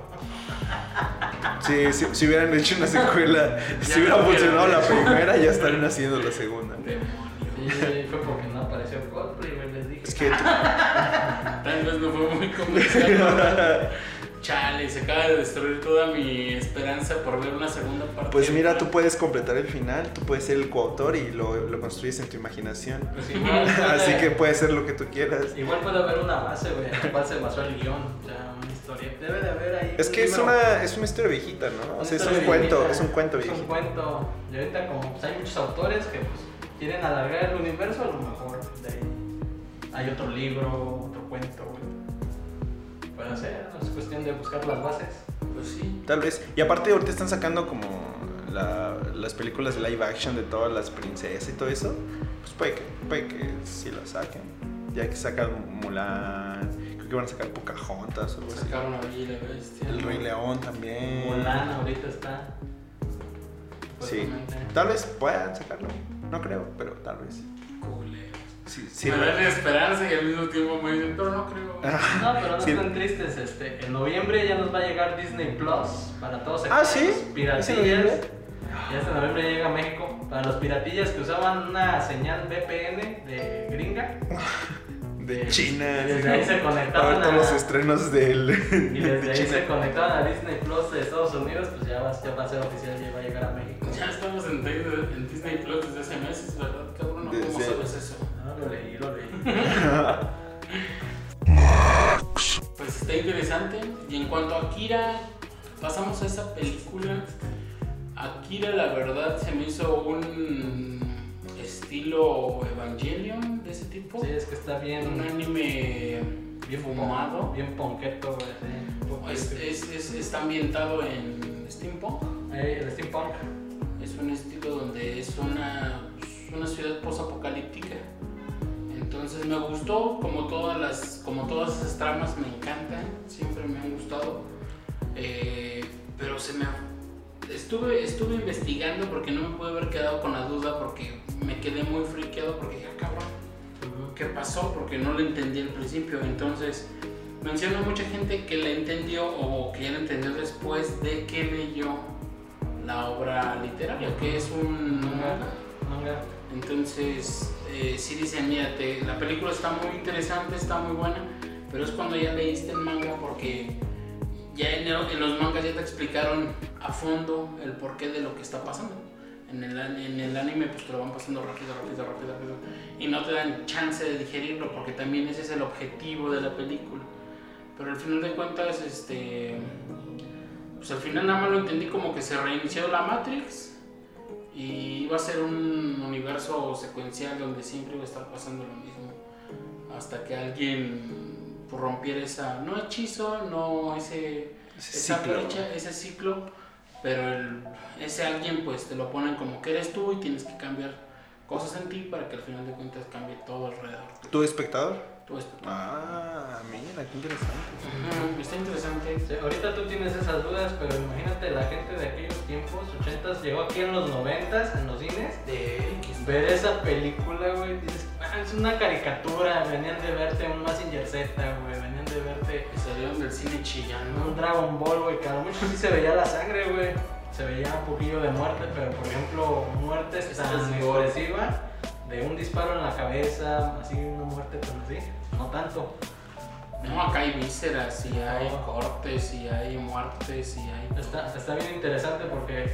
Speaker 3: Sí, si, si hubieran hecho una secuela, si
Speaker 2: Ya
Speaker 3: hubiera
Speaker 2: lo hubieran
Speaker 3: funcionado la
Speaker 2: hecho.
Speaker 3: primera, ya estarían haciendo la segunda.
Speaker 2: Demonios.
Speaker 4: Sí, fue porque no apareció Coldplay, güey, les dije.
Speaker 3: Es que
Speaker 2: Tal vez no fue muy comercial. Chale, se acaba de destruir toda mi esperanza por ver una segunda parte.
Speaker 3: Pues mira, tú puedes completar el final, tú puedes ser el coautor y lo, lo construyes en tu imaginación.
Speaker 4: Pues igual,
Speaker 3: Así
Speaker 4: puede-
Speaker 3: que puedes ser lo que tú quieras.
Speaker 4: Igual puede haber una base, güey, en la cual se basó el guión, o sea, una historia. Debe de haber ahí.
Speaker 3: Es
Speaker 4: un
Speaker 3: que es
Speaker 4: libro.
Speaker 3: una, es una historia viejita, ¿no? O
Speaker 4: Una
Speaker 3: sea, es un
Speaker 4: historia
Speaker 3: cuento,
Speaker 4: viejita,
Speaker 3: es un cuento
Speaker 4: Es un
Speaker 3: viejito.
Speaker 4: cuento. Y ahorita como pues, hay muchos autores que pues, quieren alargar el universo, a lo mejor de ahí hay otro libro, otro cuento, güey. Puede ser, es cuestión de buscar las bases.
Speaker 2: Pues sí.
Speaker 3: Tal vez. Y aparte ahorita están sacando como la- las películas de live action de todas las princesas y todo eso. Pues puede que, puede que sí lo saquen. Ya que sacan Mulan, creo que van a sacar Pocahontas o algo así.
Speaker 2: Sacaron a Bella y la Bestia.
Speaker 3: El Rey León también.
Speaker 4: Mulan ahorita está.
Speaker 3: Sí.
Speaker 4: supuestamente.
Speaker 3: Tal vez puedan sacarlo. No creo, pero tal vez.
Speaker 2: Culeros.
Speaker 3: Sí, sí.
Speaker 2: Me dan esperanza y al mismo tiempo me dicen, pero no creo.
Speaker 4: No, pero no
Speaker 3: Sí.
Speaker 4: están tristes. Este, en noviembre ya nos va a llegar Disney Plus para todos
Speaker 3: Ah,
Speaker 4: aquellos
Speaker 3: ¿sí? ¿Es en
Speaker 4: piratillas.
Speaker 3: noviembre?
Speaker 4: Ya este noviembre llega a México. Para los piratillas que usaban una señal V P N de gringa.
Speaker 3: De China.
Speaker 4: Desde ahí se
Speaker 3: A ver
Speaker 4: conectaban
Speaker 3: todos los
Speaker 4: a,
Speaker 3: estrenos del.
Speaker 4: y desde
Speaker 3: de
Speaker 4: ahí
Speaker 3: China.
Speaker 4: se conectaban a Disney Plus de Estados Unidos, pues ya va, ya va a ser oficial, ya va a llegar a México.
Speaker 2: Ya estamos en, en Disney Plus desde hace meses, ¿verdad, cabrón? ¿Cómo
Speaker 3: Desde-
Speaker 2: sabes eso?
Speaker 4: No, lo leí, lo leí.
Speaker 2: Pues está interesante. Y en cuanto a Akira, pasamos a esa película. Akira, la verdad, se me hizo un estilo Evangelion de ese tipo.
Speaker 4: Sí, es que está
Speaker 2: Un
Speaker 4: bien,
Speaker 2: anime
Speaker 4: bien
Speaker 2: fumado.
Speaker 4: bien ponqueto, güey. Sí.
Speaker 2: Es, es- es- está ambientado en steampunk.
Speaker 4: Eh, el steampunk.
Speaker 2: Es un estilo donde es una, una ciudad posapocalíptica. Entonces me gustó, como todas las, como todas esas tramas me encantan, siempre me han gustado. Eh, pero se me estuve, estuve investigando porque no me pude haber quedado con la duda porque me quedé muy friqueado porque dije, "Ah, cabrón, ¿qué pasó?" Porque no lo entendí al principio. Entonces menciona mucha gente que la entendió o que ya la entendió después de que leyó la obra literaria, que es un manga.
Speaker 4: Manga.
Speaker 2: Entonces, eh, sí dicen, mira, te- la película está muy interesante, está muy buena, pero es cuando ya leíste el manga porque ya en, el- en los mangas ya te explicaron a fondo el porqué de lo que está pasando. En el, an- en el anime pues te lo van pasando rápido, rápido, rápido, rápido y no te dan chance de digerirlo porque también ese es el objetivo de la película. Pero al final de cuentas, este, pues al final nada más lo entendí como que se reinició la Matrix y iba a ser un universo secuencial donde siempre iba a estar pasando lo mismo hasta que alguien pues, rompiera esa, no hechizo, no ese,
Speaker 3: Ese
Speaker 2: esa
Speaker 3: ciclo.
Speaker 2: brecha, ese ciclo, pero el- ese alguien pues te lo ponen como que eres tú y tienes que cambiar cosas en ti para que al final de cuentas cambie todo alrededor.
Speaker 3: ¿Tu espectador?
Speaker 2: Todo esto.
Speaker 3: Ah, mira, qué interesante.
Speaker 2: Ujú, está interesante.
Speaker 4: Sí, ahorita tú tienes esas dudas, pero imagínate la gente de aquellos tiempos, ochentas, llegó aquí en los noventas, en los cines.
Speaker 2: De X.
Speaker 4: Ver esa película, güey, dices, "Ah, es una caricatura, venían de verte un Mazinger Z, güey, venían de verte
Speaker 2: Que salieron del cine chillando.
Speaker 4: un Dragon Ball, güey, que a lo mucho sí se veía la sangre, güey, se veía un poquillo de muerte, pero por ejemplo, muerte tan
Speaker 2: Expresivo.
Speaker 4: expresiva, de un disparo en la cabeza, así una muerte tan así, no tanto.
Speaker 2: No, acá hay vísceras, y hay
Speaker 4: No.
Speaker 2: cortes, y hay muertes, y hay.
Speaker 4: Está, está bien interesante porque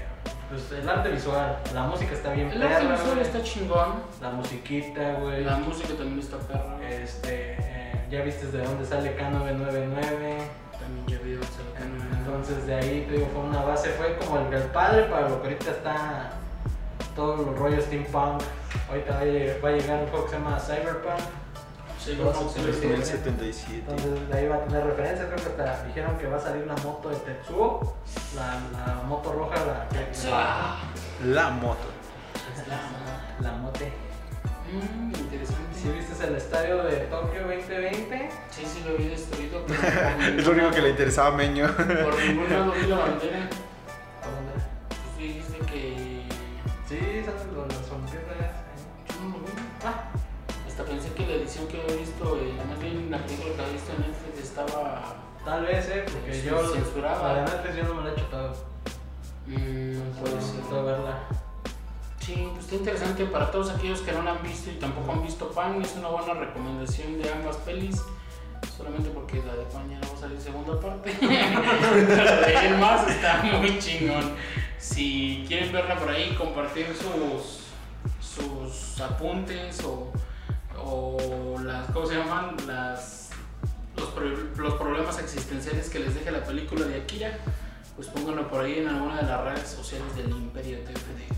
Speaker 4: pues el arte visual, la música está bien
Speaker 2: El
Speaker 4: perra,
Speaker 2: arte visual
Speaker 4: güey.
Speaker 2: está chingón.
Speaker 4: La musiquita, güey.
Speaker 2: La música también está perra.
Speaker 4: Este, eh, ya viste de dónde sale K novecientos noventa y nueve.
Speaker 2: También ya vi cercano.
Speaker 4: Entonces de ahí, te digo, fue una base, fue como el, el padre para lo que ahorita está todo el rollo steampunk. Ahorita va a llegar, va a llegar un juego que se llama Cyberpunk.
Speaker 2: Sí,
Speaker 4: Todo
Speaker 2: bueno,
Speaker 4: se
Speaker 2: sí,
Speaker 4: ve
Speaker 2: sí,
Speaker 3: En el
Speaker 2: sí.
Speaker 3: setenta y siete.
Speaker 4: Entonces de ahí va a tener referencia, creo que hasta dijeron que va a salir una moto de Tetsuo, la, la moto roja, la que
Speaker 2: Ah,
Speaker 3: La moto.
Speaker 4: la, la mote.
Speaker 2: mm, interesante.
Speaker 4: ¿Sí viste el estadio de Tokio veinte veinte?
Speaker 2: Sí, sí, lo vi destruido. Pero por
Speaker 3: Es lo único
Speaker 2: ningún-
Speaker 3: que le interesaba a Meño.
Speaker 2: Por ningún lado vi la bandera.
Speaker 4: ¿A dónde?
Speaker 2: Pues dijiste que.
Speaker 4: Sí, salen los, las Olimpiadas.
Speaker 2: Yo no lo vi.
Speaker 4: Ah,
Speaker 2: Hasta pensé que la edición que había visto, eh, más bien la película que había visto en Netflix estaba.
Speaker 4: tal vez, eh, porque
Speaker 2: Sí,
Speaker 4: yo
Speaker 2: censurada.
Speaker 4: la de Netflix yo no me la he chutado.
Speaker 2: Mmm, puede ser.
Speaker 4: Necesito verla.
Speaker 2: Sí, pues está interesante para todos aquellos que no la han visto y tampoco han visto Pan. Es una buena recomendación de ambas pelis. Solamente porque la de Pan ya no va a salir segunda parte. La de él más está muy chingón. Si quieren verla por ahí, compartir sus, sus apuntes o, o las, ¿cómo se llaman? Las, los, pro- los problemas existenciales que les deje la película de Akira, pues pónganlo por ahí en alguna de las redes sociales del Imperio T F D.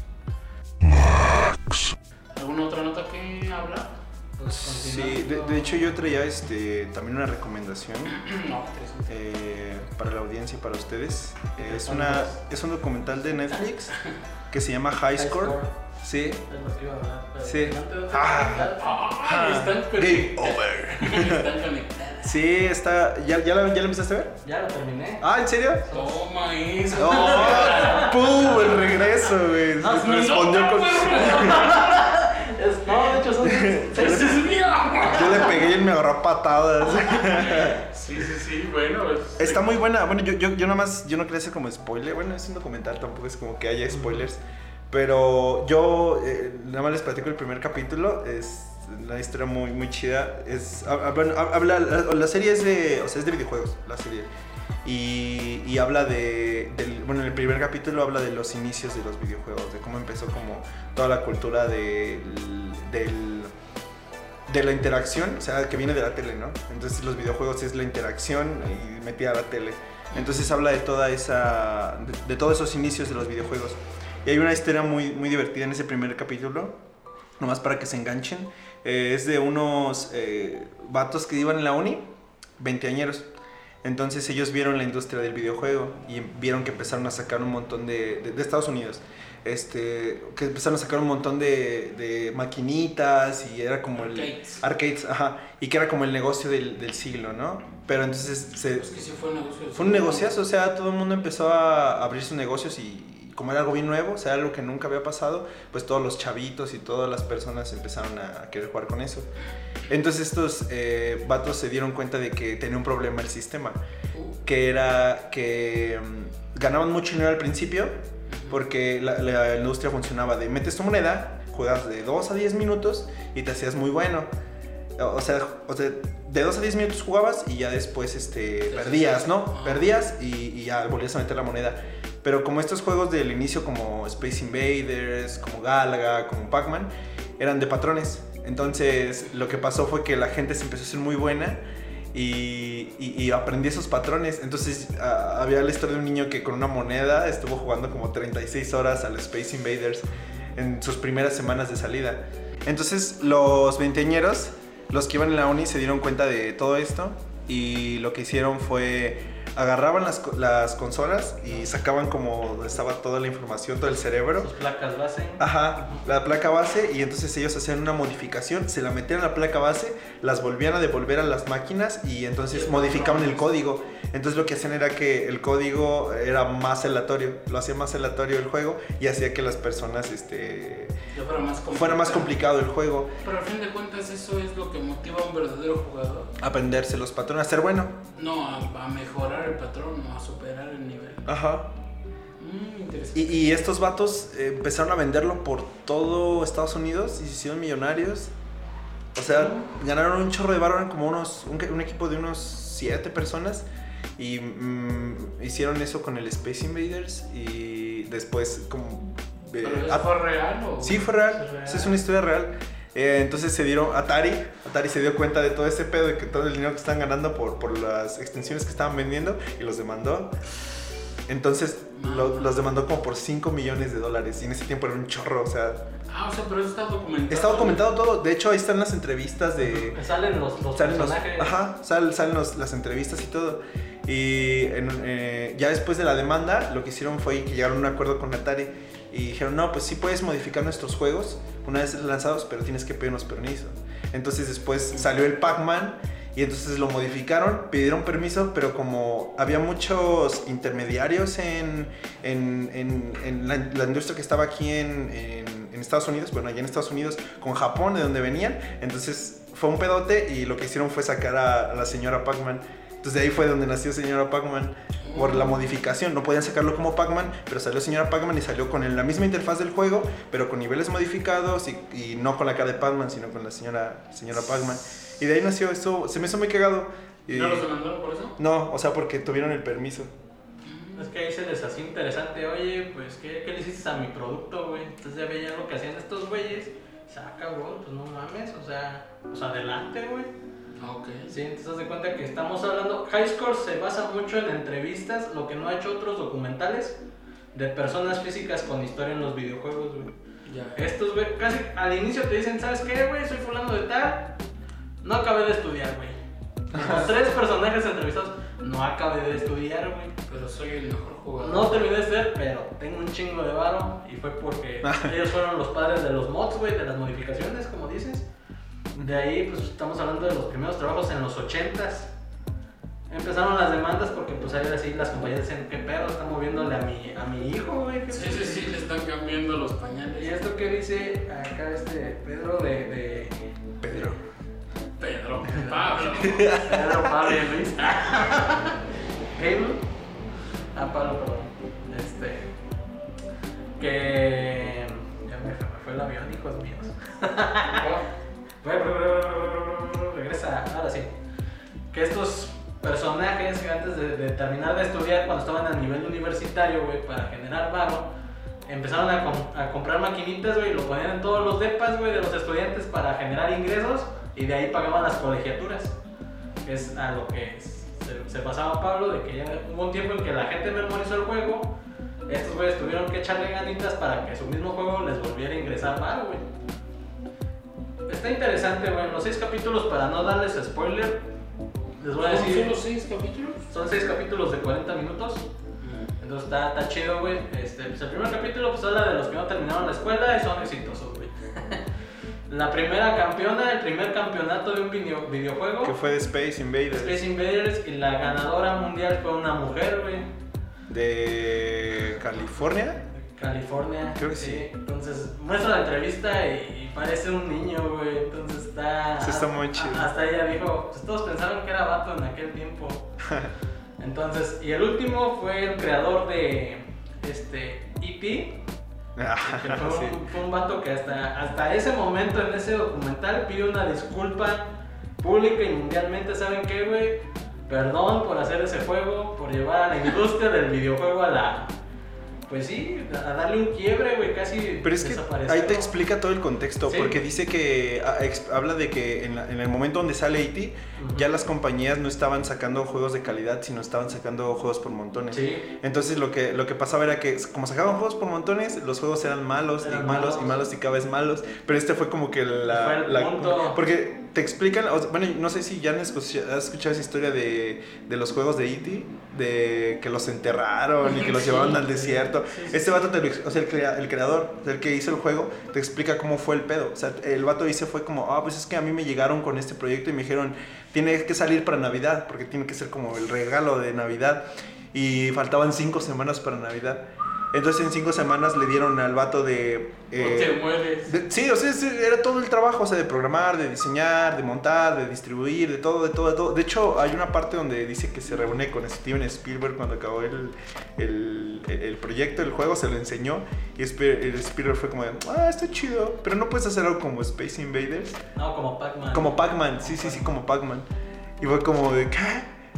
Speaker 2: ¿Alguna otra nota que hablar?
Speaker 4: Pues,
Speaker 3: Sí, de,
Speaker 4: continuando.
Speaker 3: de hecho yo traía este, también una recomendación
Speaker 2: No, interesante.
Speaker 3: eh, para la audiencia y para ustedes. Eh, es, una, es un documental de Netflix que se llama High Score. Sí.
Speaker 4: Es lo que iba a hablar. Pero
Speaker 3: Sí.
Speaker 4: antes de-
Speaker 3: Ah.
Speaker 2: Ah, están
Speaker 3: Game
Speaker 2: conectadas.
Speaker 3: over.
Speaker 2: Están conectadas.
Speaker 3: Sí, está. ¿Ya, ya, la, ¿Ya la empezaste a ver?
Speaker 4: Ya lo terminé.
Speaker 3: Ah, ¿en serio?
Speaker 2: Toma eso.
Speaker 3: ¡Oh! ¡Pum! El regreso, güey.
Speaker 4: No,
Speaker 3: Se
Speaker 4: no,
Speaker 3: respondió
Speaker 2: no,
Speaker 3: con.
Speaker 2: no,
Speaker 4: Es- no, de hecho son seis.
Speaker 2: ¡Ese es mío!
Speaker 3: Yo le pegué y él me agarró a patadas.
Speaker 2: Sí, sí, sí, bueno. pues,
Speaker 3: Está muy buena. Bueno, yo, yo, yo nada más. Yo no quería hacer como spoiler. Bueno, es un documental, tampoco es como que haya spoilers. Pero yo eh, nada más les platico el primer capítulo. Es una historia muy, muy chida. Es, hab- bueno, hab- habla, la, la serie es de, o sea, es de videojuegos, la serie. Y, y habla de, del, bueno, en el primer capítulo habla de los inicios de los videojuegos, de cómo empezó como toda la cultura del, del, de la interacción, o sea, que viene de la tele, ¿no? Entonces los videojuegos es la interacción y metida a la tele. Entonces habla de toda esa, de, de todos esos inicios de los videojuegos. Y hay una historia muy, muy divertida en ese primer capítulo, nomás para que se enganchen. Eh, es de unos eh, vatos que iban en la uni, veinteañeros. Entonces ellos vieron la industria del videojuego y vieron que empezaron a sacar un montón de, de, de Estados Unidos. Este, que empezaron a sacar un montón de, de maquinitas y era como el...
Speaker 2: Arcades.
Speaker 3: Arcades, ajá. Y que era como el negocio del, del siglo, ¿no? Pero entonces se,
Speaker 2: Es que sí fue un negocio.
Speaker 3: fue un negociazo, o sea, todo el mundo empezó a abrir sus negocios y como era algo bien nuevo, o sea, algo que nunca había pasado, pues todos los chavitos y todas las personas empezaron a querer jugar con eso. Entonces estos eh, vatos se dieron cuenta de que tenía un problema el sistema, que era que um, ganaban mucho dinero al principio, porque la, la industria funcionaba de metes tu moneda, juegas de dos a diez minutos y te hacías muy bueno. O sea, o sea, de dos a diez minutos jugabas y ya después este, perdías, ¿no? Perdías y, y ya volvías a meter la moneda. Pero como estos juegos del inicio como Space Invaders, como Galaga, como Pac-Man, eran de patrones. Entonces lo que pasó fue que la gente se empezó a hacer muy buena y, y, y aprendí esos patrones. Entonces a, había la historia de un niño que con una moneda estuvo jugando como treinta y seis horas al Space Invaders en sus primeras semanas de salida. Entonces los veinteañeros, los que iban en la uni, se dieron cuenta de todo esto y lo que hicieron fue agarraban las, las consolas y sacaban como donde estaba toda la información, todo el cerebro.
Speaker 4: Sus placas base.
Speaker 3: Ajá, la placa base, y entonces ellos hacían una modificación, se la metían a la placa base, las volvían a devolver a las máquinas y entonces modificaban el código. Entonces lo que hacían era que el código era más aleatorio, lo hacía más aleatorio el juego y hacía que las personas este,
Speaker 2: Ya fuera más complicado.
Speaker 3: fuera más complicado el juego.
Speaker 2: Pero al fin de cuentas eso es lo que motiva a un verdadero jugador.
Speaker 3: Aprenderse los patrones, a ser bueno.
Speaker 2: No a, a mejorar el patrón, no a superar el nivel.
Speaker 3: Ajá.
Speaker 2: Mm, interesante.
Speaker 3: Y, y estos vatos eh, empezaron a venderlo por todo Estados Unidos y se hicieron millonarios. O sea, ganaron un chorro de varo, eran como unos, un, un equipo de unos siete personas. Y mm, hicieron eso con el Space Invaders y después como... eh,
Speaker 2: ¿Pero eso
Speaker 3: ah,
Speaker 2: fue real o...?
Speaker 3: sí, fue real.
Speaker 4: Es real.
Speaker 3: Esa es una historia real. Eh, entonces se dieron... Atari, Atari se dio cuenta de todo ese pedo, de que todo el dinero que estaban ganando por, por las extensiones que estaban vendiendo y los demandó. Entonces lo- los demandó como por cinco millones de dólares y en ese tiempo era un chorro, o sea...
Speaker 2: Ah, o sea, pero eso está documentado.
Speaker 3: Está documentado todo. De hecho, ahí están las entrevistas de...
Speaker 4: Que salen los, los
Speaker 3: Salen, los,
Speaker 4: personajes.
Speaker 3: ajá, sal- salen los- las entrevistas y todo. Y en- eh, ya después de la demanda, lo que hicieron fue que llegaron a un acuerdo con Atari y dijeron, no, pues sí puedes modificar nuestros juegos una vez lanzados, pero tienes que pedirnos permiso. Entonces después salió el Pac-Man y entonces lo modificaron, pidieron permiso, pero como había muchos intermediarios en, en, en, en la, la industria que estaba aquí en, en, en Estados Unidos, bueno, allá en Estados Unidos, con Japón, de donde venían, entonces fue un pedote y lo que hicieron fue sacar a, a la señora Pac-Man. Entonces de ahí fue donde nació señora Pac-Man, por la modificación. No podían sacarlo como Pac-Man, pero salió señora Pac-Man y salió con el- la misma interfaz del juego, pero con niveles modificados y, y no con la cara de Pac-Man, sino con la señora, señora Pac-Man. Y de ahí nació esto, se me hizo muy cagado. Y-
Speaker 2: ¿No los demandaron por eso?
Speaker 3: no, o sea, porque tuvieron el permiso.
Speaker 4: Es que ahí se les hacía interesante, oye, pues, ¿qué, qué le hiciste a mi producto, güey? Entonces ya veían lo que hacían estos güeyes. Saca, güey, pues no mames, o sea, pues adelante, güey.
Speaker 2: Ah, ok.
Speaker 4: Sí, entonces haz de cuenta que estamos hablando. High Score se basa mucho en entrevistas, lo que no ha hecho otros documentales de personas físicas con historia en los videojuegos, güey.
Speaker 2: Ya.
Speaker 4: Estos, güey, casi al inicio te dicen, ¿sabes qué, güey? Soy fulano de tal. No acabé de estudiar, güey. Con tres personajes entrevistados, no acabé de estudiar, güey.
Speaker 2: Pero soy el mejor jugador.
Speaker 4: No terminé de ser, pero tengo un chingo de varo. Y fue porque ellos fueron los padres de los mods, güey, de las modificaciones, como dices. De ahí, pues estamos hablando de los primeros trabajos en los ochentas. Empezaron las demandas porque, pues ahí así las compañías decían, ¿qué pedo? Están moviéndole a mi, a mi hijo, güey. ¿qué
Speaker 2: Sí,
Speaker 4: pedo?".
Speaker 2: sí, sí, le están cambiando los
Speaker 4: Y
Speaker 2: pañales.
Speaker 4: esto que dice acá este Pedro de. de
Speaker 3: Pedro.
Speaker 2: Pedro, Pablo.
Speaker 4: Pedro, Pablo y Luis. Pedro. Ah, Pablo, perdón. Este. Que. Ya me, me fue el avión, hijos míos. Regresa, ahora sí. Que estos personajes que antes de, de terminar de estudiar, cuando estaban a nivel universitario, güey, para generar varo, empezaron a, com- a comprar maquinitas, güey, y lo ponían en todos los depas, güey, de los estudiantes para generar ingresos y de ahí pagaban las colegiaturas. Que es a lo que se, se basaba Pablo, de que ya hubo un tiempo en que la gente memorizó el juego, estos güeyes tuvieron que echarle ganitas para que su mismo juego les volviera a ingresar varo, güey. Está interesante, güey. Los seis capítulos, para no darles spoiler, les voy a
Speaker 2: ¿Son
Speaker 4: decir.
Speaker 2: solo seis capítulos?
Speaker 4: Son seis capítulos de cuarenta minutos. Entonces está, está chido, güey. Este, pues el primer capítulo pues habla de los que no terminaron la escuela y son exitosos, güey. La primera campeona, el primer campeonato de un video- videojuego.
Speaker 3: Que fue de Space Invaders.
Speaker 4: Space Invaders, y la ganadora mundial fue una mujer, güey.
Speaker 3: De California.
Speaker 4: California.
Speaker 3: Creo que sí.
Speaker 4: Entonces muestra la entrevista y, y parece un niño, güey. Entonces está.
Speaker 3: Sí, está muy chido.
Speaker 4: Hasta ella dijo, pues todos pensaron que era vato en aquel tiempo. Entonces, y el último fue el creador de este E T que fue,
Speaker 3: Sí.
Speaker 4: un, fue un vato que hasta, hasta ese momento en ese documental pide una disculpa pública y mundialmente. ¿Saben qué, güey? Perdón por hacer ese juego, por llevar a la industria del videojuego a la... Pues sí, a darle un quiebre, güey, casi
Speaker 3: Pero es que
Speaker 4: desapareció.
Speaker 3: ahí te explica todo el contexto,
Speaker 4: Sí.
Speaker 3: porque dice que ah, ex- habla de que en, la- en el momento donde sale E T,
Speaker 4: Ujú.
Speaker 3: ya las compañías no estaban sacando juegos de calidad, sino estaban sacando juegos por montones.
Speaker 4: Sí.
Speaker 3: Entonces lo que, lo que pasaba era que como sacaban juegos por montones, los juegos eran malos
Speaker 4: Eran
Speaker 3: y malos,
Speaker 4: malos.
Speaker 3: y malos y cada vez malos. Pero este fue como que la...
Speaker 4: Fue el
Speaker 3: la-
Speaker 4: punto.
Speaker 3: porque te explican, o sea, bueno, no sé si ya han escuchado, has escuchado esa historia de, de los juegos de E T, de que los enterraron y que los
Speaker 4: Sí.
Speaker 3: llevaron al desierto.
Speaker 4: Sí, sí,
Speaker 3: Este vato, te lo ex- o sea, el, crea- el creador, o sea, el que hizo el juego, te explica cómo fue el pedo. O sea, el vato dice fue como, ah, pues es que a mí me llegaron con este proyecto y me dijeron, tiene que salir para Navidad, porque tiene que ser como el regalo de Navidad. Y faltaban cinco semanas para Navidad. Entonces en cinco semanas le dieron al vato de... eh,
Speaker 2: O te mueres.
Speaker 3: de- sí, o sea, sí, era todo el trabajo, o sea, de programar, de diseñar, de montar, de distribuir, de todo, de todo, de todo. De hecho, hay una parte donde dice que se reúne con Steven Spielberg cuando acabó el, el, el- el proyecto, el juego, se lo enseñó. Y Spe- el Spielberg fue como de, ah, está chido, pero no puedes hacer algo como Space Invaders.
Speaker 4: No, como Pac-Man.
Speaker 3: Como Pac-Man, sí, sí, sí, como Pac-Man. Y fue como de, ¿qué?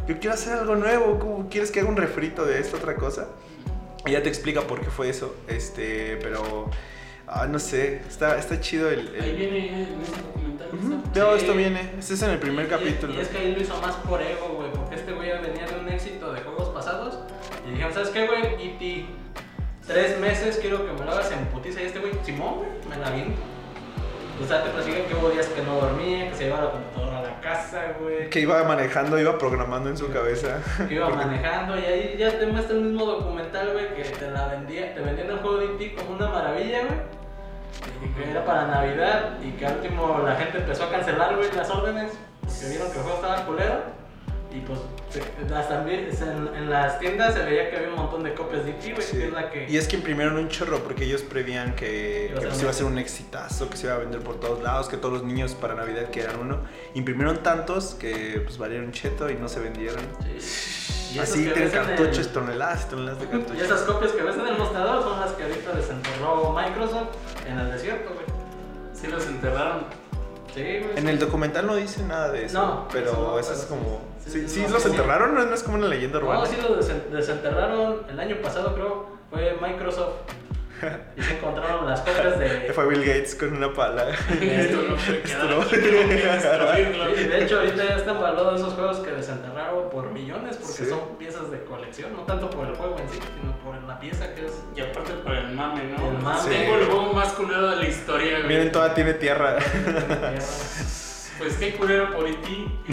Speaker 3: yo quiero hacer algo nuevo, ¿cómo quieres que haga un refrito de esta otra cosa? Y ya te explica por qué fue eso, este, pero, ah, no sé, está, está chido el... el...
Speaker 2: Ahí viene en ese documental.
Speaker 3: Uh-huh.
Speaker 2: ¿Está?
Speaker 3: No,
Speaker 4: Sí.
Speaker 3: esto viene, este es en el primer
Speaker 4: Y-
Speaker 3: capítulo.
Speaker 4: Y es que ahí lo hizo más por ego, güey, porque este güey venía de un éxito de juegos pasados. Y dijeron, ¿sabes qué, güey? E T, tres meses quiero que me lo hagas en putiza. Y este güey, Simón, güey, me la viento. O sea, te platican que hubo días que no dormía, que se llevaba la computadora a la casa, güey.
Speaker 3: Que iba manejando, iba programando en su cabeza.
Speaker 4: Que iba manejando y ahí ya te muestra el mismo documental, güey, que te la vendía, te vendían el juego de E T como una maravilla, güey. Y que era para Navidad y que al último la gente empezó a cancelar, güey, las órdenes. Porque vieron que el juego estaba culero. Y pues se- hasta en, en, en las tiendas se veía que había un montón de copias de E T, güey,
Speaker 3: Sí.
Speaker 4: que es la que...
Speaker 3: Y es que imprimieron un chorro porque ellos prevían que,
Speaker 4: Iba a
Speaker 3: que
Speaker 4: ser
Speaker 3: pues
Speaker 4: un
Speaker 3: iba a ser un exitazo, que se iba a vender por todos lados, que todos los niños para Navidad querían uno. Imprimieron tantos que pues valieron cheto y no se vendieron.
Speaker 4: Sí. Y esos
Speaker 3: Así
Speaker 4: que
Speaker 3: tienen
Speaker 4: ves en el-
Speaker 3: cartuchos, toneladas y toneladas de
Speaker 4: Y
Speaker 3: cartuchos.
Speaker 4: esas copias que ves en el mostrador son las que ahorita desenterró Microsoft en el desierto, güey.
Speaker 2: Sí los enterraron.
Speaker 4: Sí, güey.
Speaker 3: En el documental no dice nada de eso,
Speaker 4: No,
Speaker 3: pero
Speaker 4: eso no,
Speaker 3: eso es
Speaker 4: pero
Speaker 3: como...
Speaker 4: sí,
Speaker 3: Sí,
Speaker 4: sí,
Speaker 3: sí,
Speaker 4: no,
Speaker 3: los
Speaker 4: sí.
Speaker 3: enterraron, ¿no? No es como una leyenda urbana.
Speaker 4: No, sí lo desen- desenterraron el año pasado, creo. Fue Microsoft. Y se encontraron las copias de.
Speaker 3: Fue Bill Gates con una pala.
Speaker 2: Esto no puede quedar
Speaker 3: Esto no-
Speaker 2: aquí, tengo que destruirlo.
Speaker 4: Sí, de hecho, ahorita ya están valorados esos juegos que desenterraron por millones porque
Speaker 3: Sí.
Speaker 4: son piezas de colección. No tanto por el juego en sí, sino por la pieza que es.
Speaker 2: Y aparte por el mame, ¿no?
Speaker 4: El mame.
Speaker 2: Tengo el juego más culero de la historia, güey.
Speaker 3: Miren, toda tiene tierra.
Speaker 2: Pues qué culero por E T.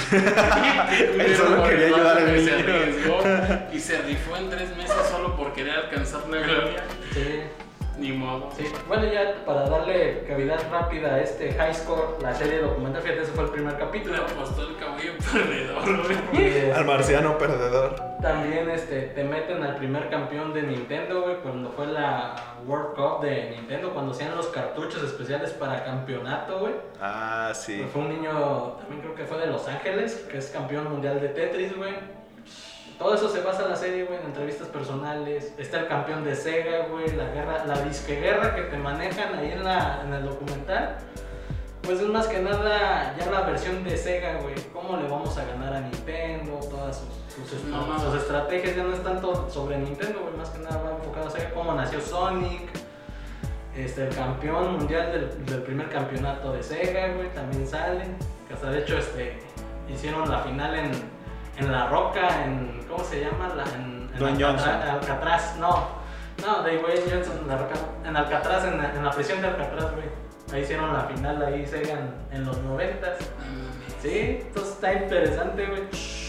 Speaker 3: Él solo quería ayudar al
Speaker 2: Se
Speaker 3: niño.
Speaker 2: arriesgó y se rifó en tres meses solo por querer alcanzar la gloria.
Speaker 4: Sí,
Speaker 2: Ni modo.
Speaker 4: sí. Bueno, ya para darle cavidad rápida a este High Score, la serie documental, fíjate, ese fue el primer
Speaker 2: Le
Speaker 4: capítulo.
Speaker 2: apostó el caballo perdedor, güey.
Speaker 4: Y, este,
Speaker 3: Al marciano perdedor.
Speaker 4: También este, te meten al primer campeón de Nintendo, güey, cuando fue la World Cup de Nintendo, cuando hacían los cartuchos especiales para campeonato, güey.
Speaker 3: Ah, sí.
Speaker 4: Pues fue un niño, también creo que fue de Los Ángeles, que es campeón mundial de Tetris, güey. Todo eso se basa en la serie, güey, en entrevistas personales. Está el campeón de Sega, güey, la guerra, la disque guerra que te manejan ahí en, la, en el documental. Pues es más que nada ya la versión de Sega, güey. ¿Cómo le vamos a ganar a Nintendo? Todas sus, sus,
Speaker 2: No, no.
Speaker 4: sus estrategias ya no es tanto sobre Nintendo, güey. Más que nada va enfocado a Sega. Cómo nació Sonic. Este, el campeón mundial del, del primer campeonato de Sega, güey. También sale. Que hasta de hecho este, hicieron la final en, en La Roca, en... ¿Cómo se llama? La, en, en
Speaker 3: Dwayne
Speaker 4: Alcatraz,
Speaker 3: Johnson.
Speaker 4: Alcatraz, no. No, de Dwayne Johnson en La Roca. En Alcatraz, en, en la prisión de Alcatraz, güey. Ahí hicieron la final, ahí Sega en, en los noventas. Sí, entonces está interesante, güey.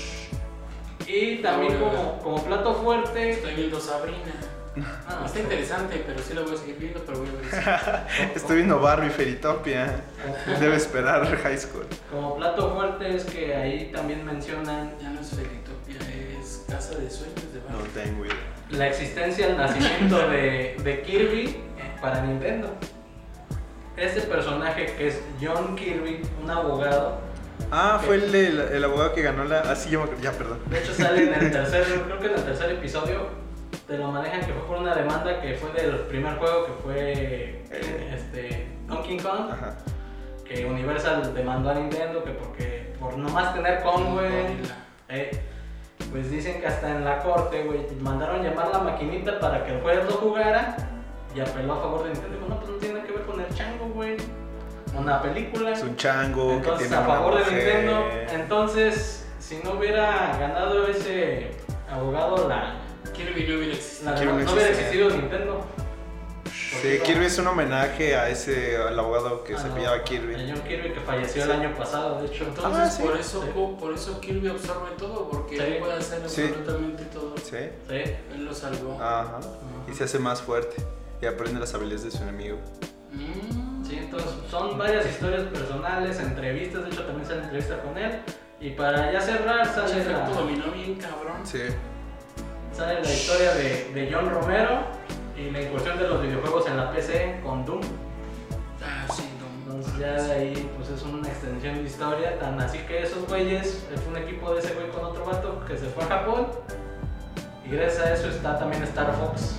Speaker 4: Y también como, como plato fuerte.
Speaker 2: Estoy viendo Sabrina.
Speaker 4: Ah,
Speaker 2: Está
Speaker 4: sí.
Speaker 2: interesante, pero sí lo voy a seguir viendo, pero voy a ver si-
Speaker 3: Estoy viendo Barbie Fairytopia.
Speaker 4: Como,
Speaker 3: Debe esperar High School.
Speaker 4: como plato fuerte es que ahí también mencionan
Speaker 2: Ya no es Fairytopia, es Casa de Sueños de
Speaker 3: No
Speaker 2: Barbie.
Speaker 3: tengo idea.
Speaker 4: la existencia, el nacimiento de, de Kirby eh, para Nintendo. Este personaje que es John Kirby, un abogado,
Speaker 3: Ah, fue el, el, el abogado que ganó la... Ah, sí, yo me acuerdo. Ya, perdón.
Speaker 4: de hecho sale en el tercer, creo que en el tercer episodio, te lo manejan que fue por una demanda que fue del primer juego que fue este, Donkey Kong,
Speaker 3: Ajá.
Speaker 4: que Universal demandó a Nintendo que porque por nomás tener Kong, güey,
Speaker 2: Gorila.
Speaker 4: eh, pues dicen que hasta en la corte, güey, mandaron llamar la maquinita para que el juez lo jugara y apeló a favor de Nintendo. Dijo, no, pues no tiene nada que ver con el chango, güey. Una película.
Speaker 3: Es un chango
Speaker 4: Entonces,
Speaker 3: que tiene
Speaker 4: a favor
Speaker 3: una
Speaker 4: de
Speaker 3: mujer.
Speaker 4: Nintendo. Entonces, si no hubiera ganado ese abogado, la,
Speaker 2: Kirby no hubiera existido.
Speaker 4: la
Speaker 3: Kirby
Speaker 4: no,
Speaker 3: no
Speaker 4: hubiera
Speaker 3: existía.
Speaker 4: existido Nintendo.
Speaker 3: Sí, Kirby es un homenaje a ese, al abogado que se pillaba
Speaker 4: A
Speaker 3: Kirby.
Speaker 4: John Kirby que falleció el
Speaker 3: Sí.
Speaker 4: año pasado, de hecho.
Speaker 2: Entonces,
Speaker 3: Ah, sí.
Speaker 2: por, eso,
Speaker 4: Sí.
Speaker 2: por eso Kirby absorbe todo, porque
Speaker 4: Sí.
Speaker 2: él puede hacer
Speaker 3: Sí.
Speaker 2: absolutamente todo.
Speaker 3: Sí.
Speaker 4: Sí.
Speaker 2: Él lo salvó.
Speaker 3: Ajá. Y se hace más fuerte. Y aprende las habilidades de su enemigo.
Speaker 2: Mm.
Speaker 4: Sí, entonces son varias historias personales, entrevistas, de hecho también sale entrevista con él. Y para ya cerrar,
Speaker 2: Ese
Speaker 4: sale
Speaker 2: efecto
Speaker 4: la,
Speaker 2: dominó bien cabrón.
Speaker 3: Sí.
Speaker 4: sale la historia de, de John Romero y la incursión de los videojuegos en la P C con Doom.
Speaker 2: Ah, sí, no.
Speaker 4: Entonces ya de ahí pues es una extensión de historia, tan así que esos güeyes, fue un equipo de ese güey con otro vato que se fue a Japón y gracias a eso está también Star Fox.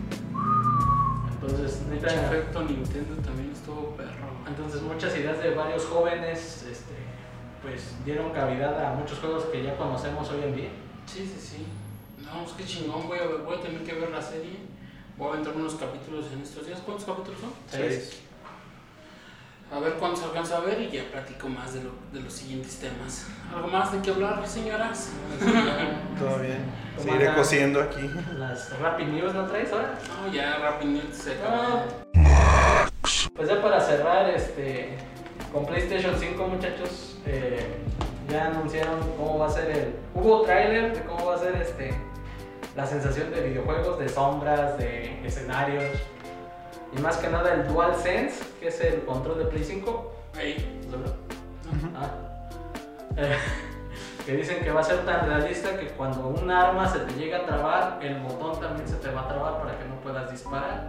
Speaker 4: Entonces, neta,
Speaker 2: Ese efecto Nintendo también estuvo perro.
Speaker 4: entonces muchas ideas de varios jóvenes este, pues dieron cavidad a muchos juegos que ya conocemos hoy en día.
Speaker 2: Sí, sí, sí. No, es que chingón, voy a, ver- voy a tener que ver la serie. Voy a aventar unos capítulos en estos días. ¿Cuántos capítulos son?
Speaker 4: Seis.
Speaker 2: A ver cuántos alcanzo a ver y ya platico más de, lo, de los siguientes temas. ¿Algo más de qué hablar, señoras?
Speaker 3: Todo bien.
Speaker 4: ¿Cómo
Speaker 3: Seguiré
Speaker 4: anda?
Speaker 3: cosiendo aquí.
Speaker 4: Las Rapid News, ¿no traes ahora?
Speaker 2: No, ya Rapid News se acabó.
Speaker 4: Ah. Pues ya para cerrar, este, con PlayStation cinco, muchachos, eh, ya anunciaron cómo va a ser el... Hubo tráiler de cómo va a ser este, la sensación de videojuegos, de sombras, de escenarios, y más que nada el DualSense, que es el control de Play cinco.
Speaker 2: Ey,
Speaker 4: Ah. Eh, que dicen que va a ser tan realista que cuando un arma se te llega a trabar, el botón también se te va a trabar para que no puedas disparar.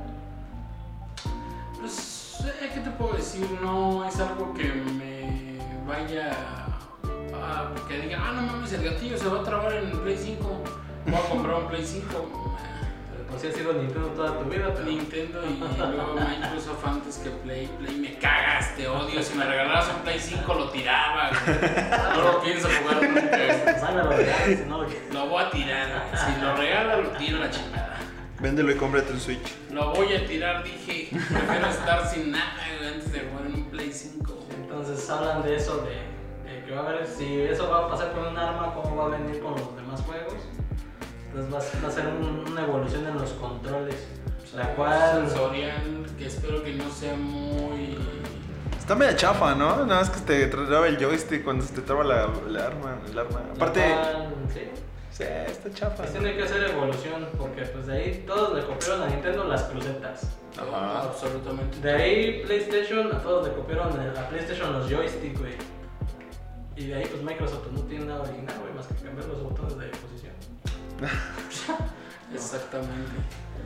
Speaker 2: pues, eh, ¿qué te puedo decir? No es algo que me vaya a... que diga, ah, no mames, el gatillo se va a trabar en el Play cinco. Voy a comprar un Play cinco.
Speaker 4: Pues sí ha sido Nintendo toda tu vida, pero...
Speaker 2: Nintendo y luego Microsoft antes que Play. Play me cagas, te odio. Si me regalaras un Play cinco lo tiraba, güey. No lo pienso jugar nunca.
Speaker 4: Pues ahí me lo regalas, si no lo quieres.
Speaker 2: Lo voy a tirar, güey. Si lo regala, lo tiro a la chingada.
Speaker 3: Véndelo y cómprate un Switch.
Speaker 2: Lo voy a tirar, dije. Prefiero estar sin nada, güey, antes de jugar en un Play cinco.
Speaker 4: Entonces hablan de eso, de, de que va a haber, si eso va a pasar con un arma, cómo va a venir con los demás juegos. Entonces va a, va a ser un- una evolución en los controles, la cual...
Speaker 2: Sensorial, que espero que no sea muy...
Speaker 3: Está media chafa, ¿no? Nada más que te traba el joystick cuando se te traba la, la arma, el arma. Aparte,
Speaker 4: la cual, sí,
Speaker 3: sí, está chafa.
Speaker 4: pues tiene que hacer evolución, porque pues de ahí todos le copiaron a Nintendo las crucetas.
Speaker 3: Ajá.
Speaker 2: Absolutamente.
Speaker 4: De ahí PlayStation, a todos le copiaron a PlayStation los joysticks, güey. Y de ahí pues Microsoft pues, no tiene nada original, güey, más que cambiar los botones de posición.
Speaker 2: Exactamente.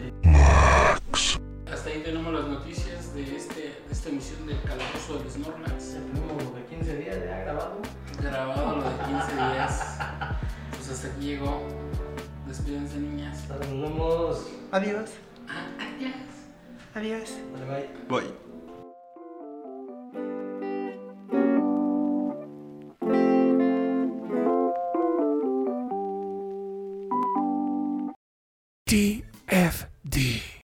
Speaker 2: Hasta ahí tenemos las noticias de, este, de esta emisión del Calabozo del Snorlax.
Speaker 4: Ya tenemos de quince días ya grabado.
Speaker 2: Grabado lo de quince días. Pues hasta aquí llegó. Despídense, niñas.
Speaker 4: Nos vemos.
Speaker 3: Adiós.
Speaker 2: Ah, adiós.
Speaker 3: Adiós.
Speaker 4: Bye bye.
Speaker 3: Voy.
Speaker 1: T F D.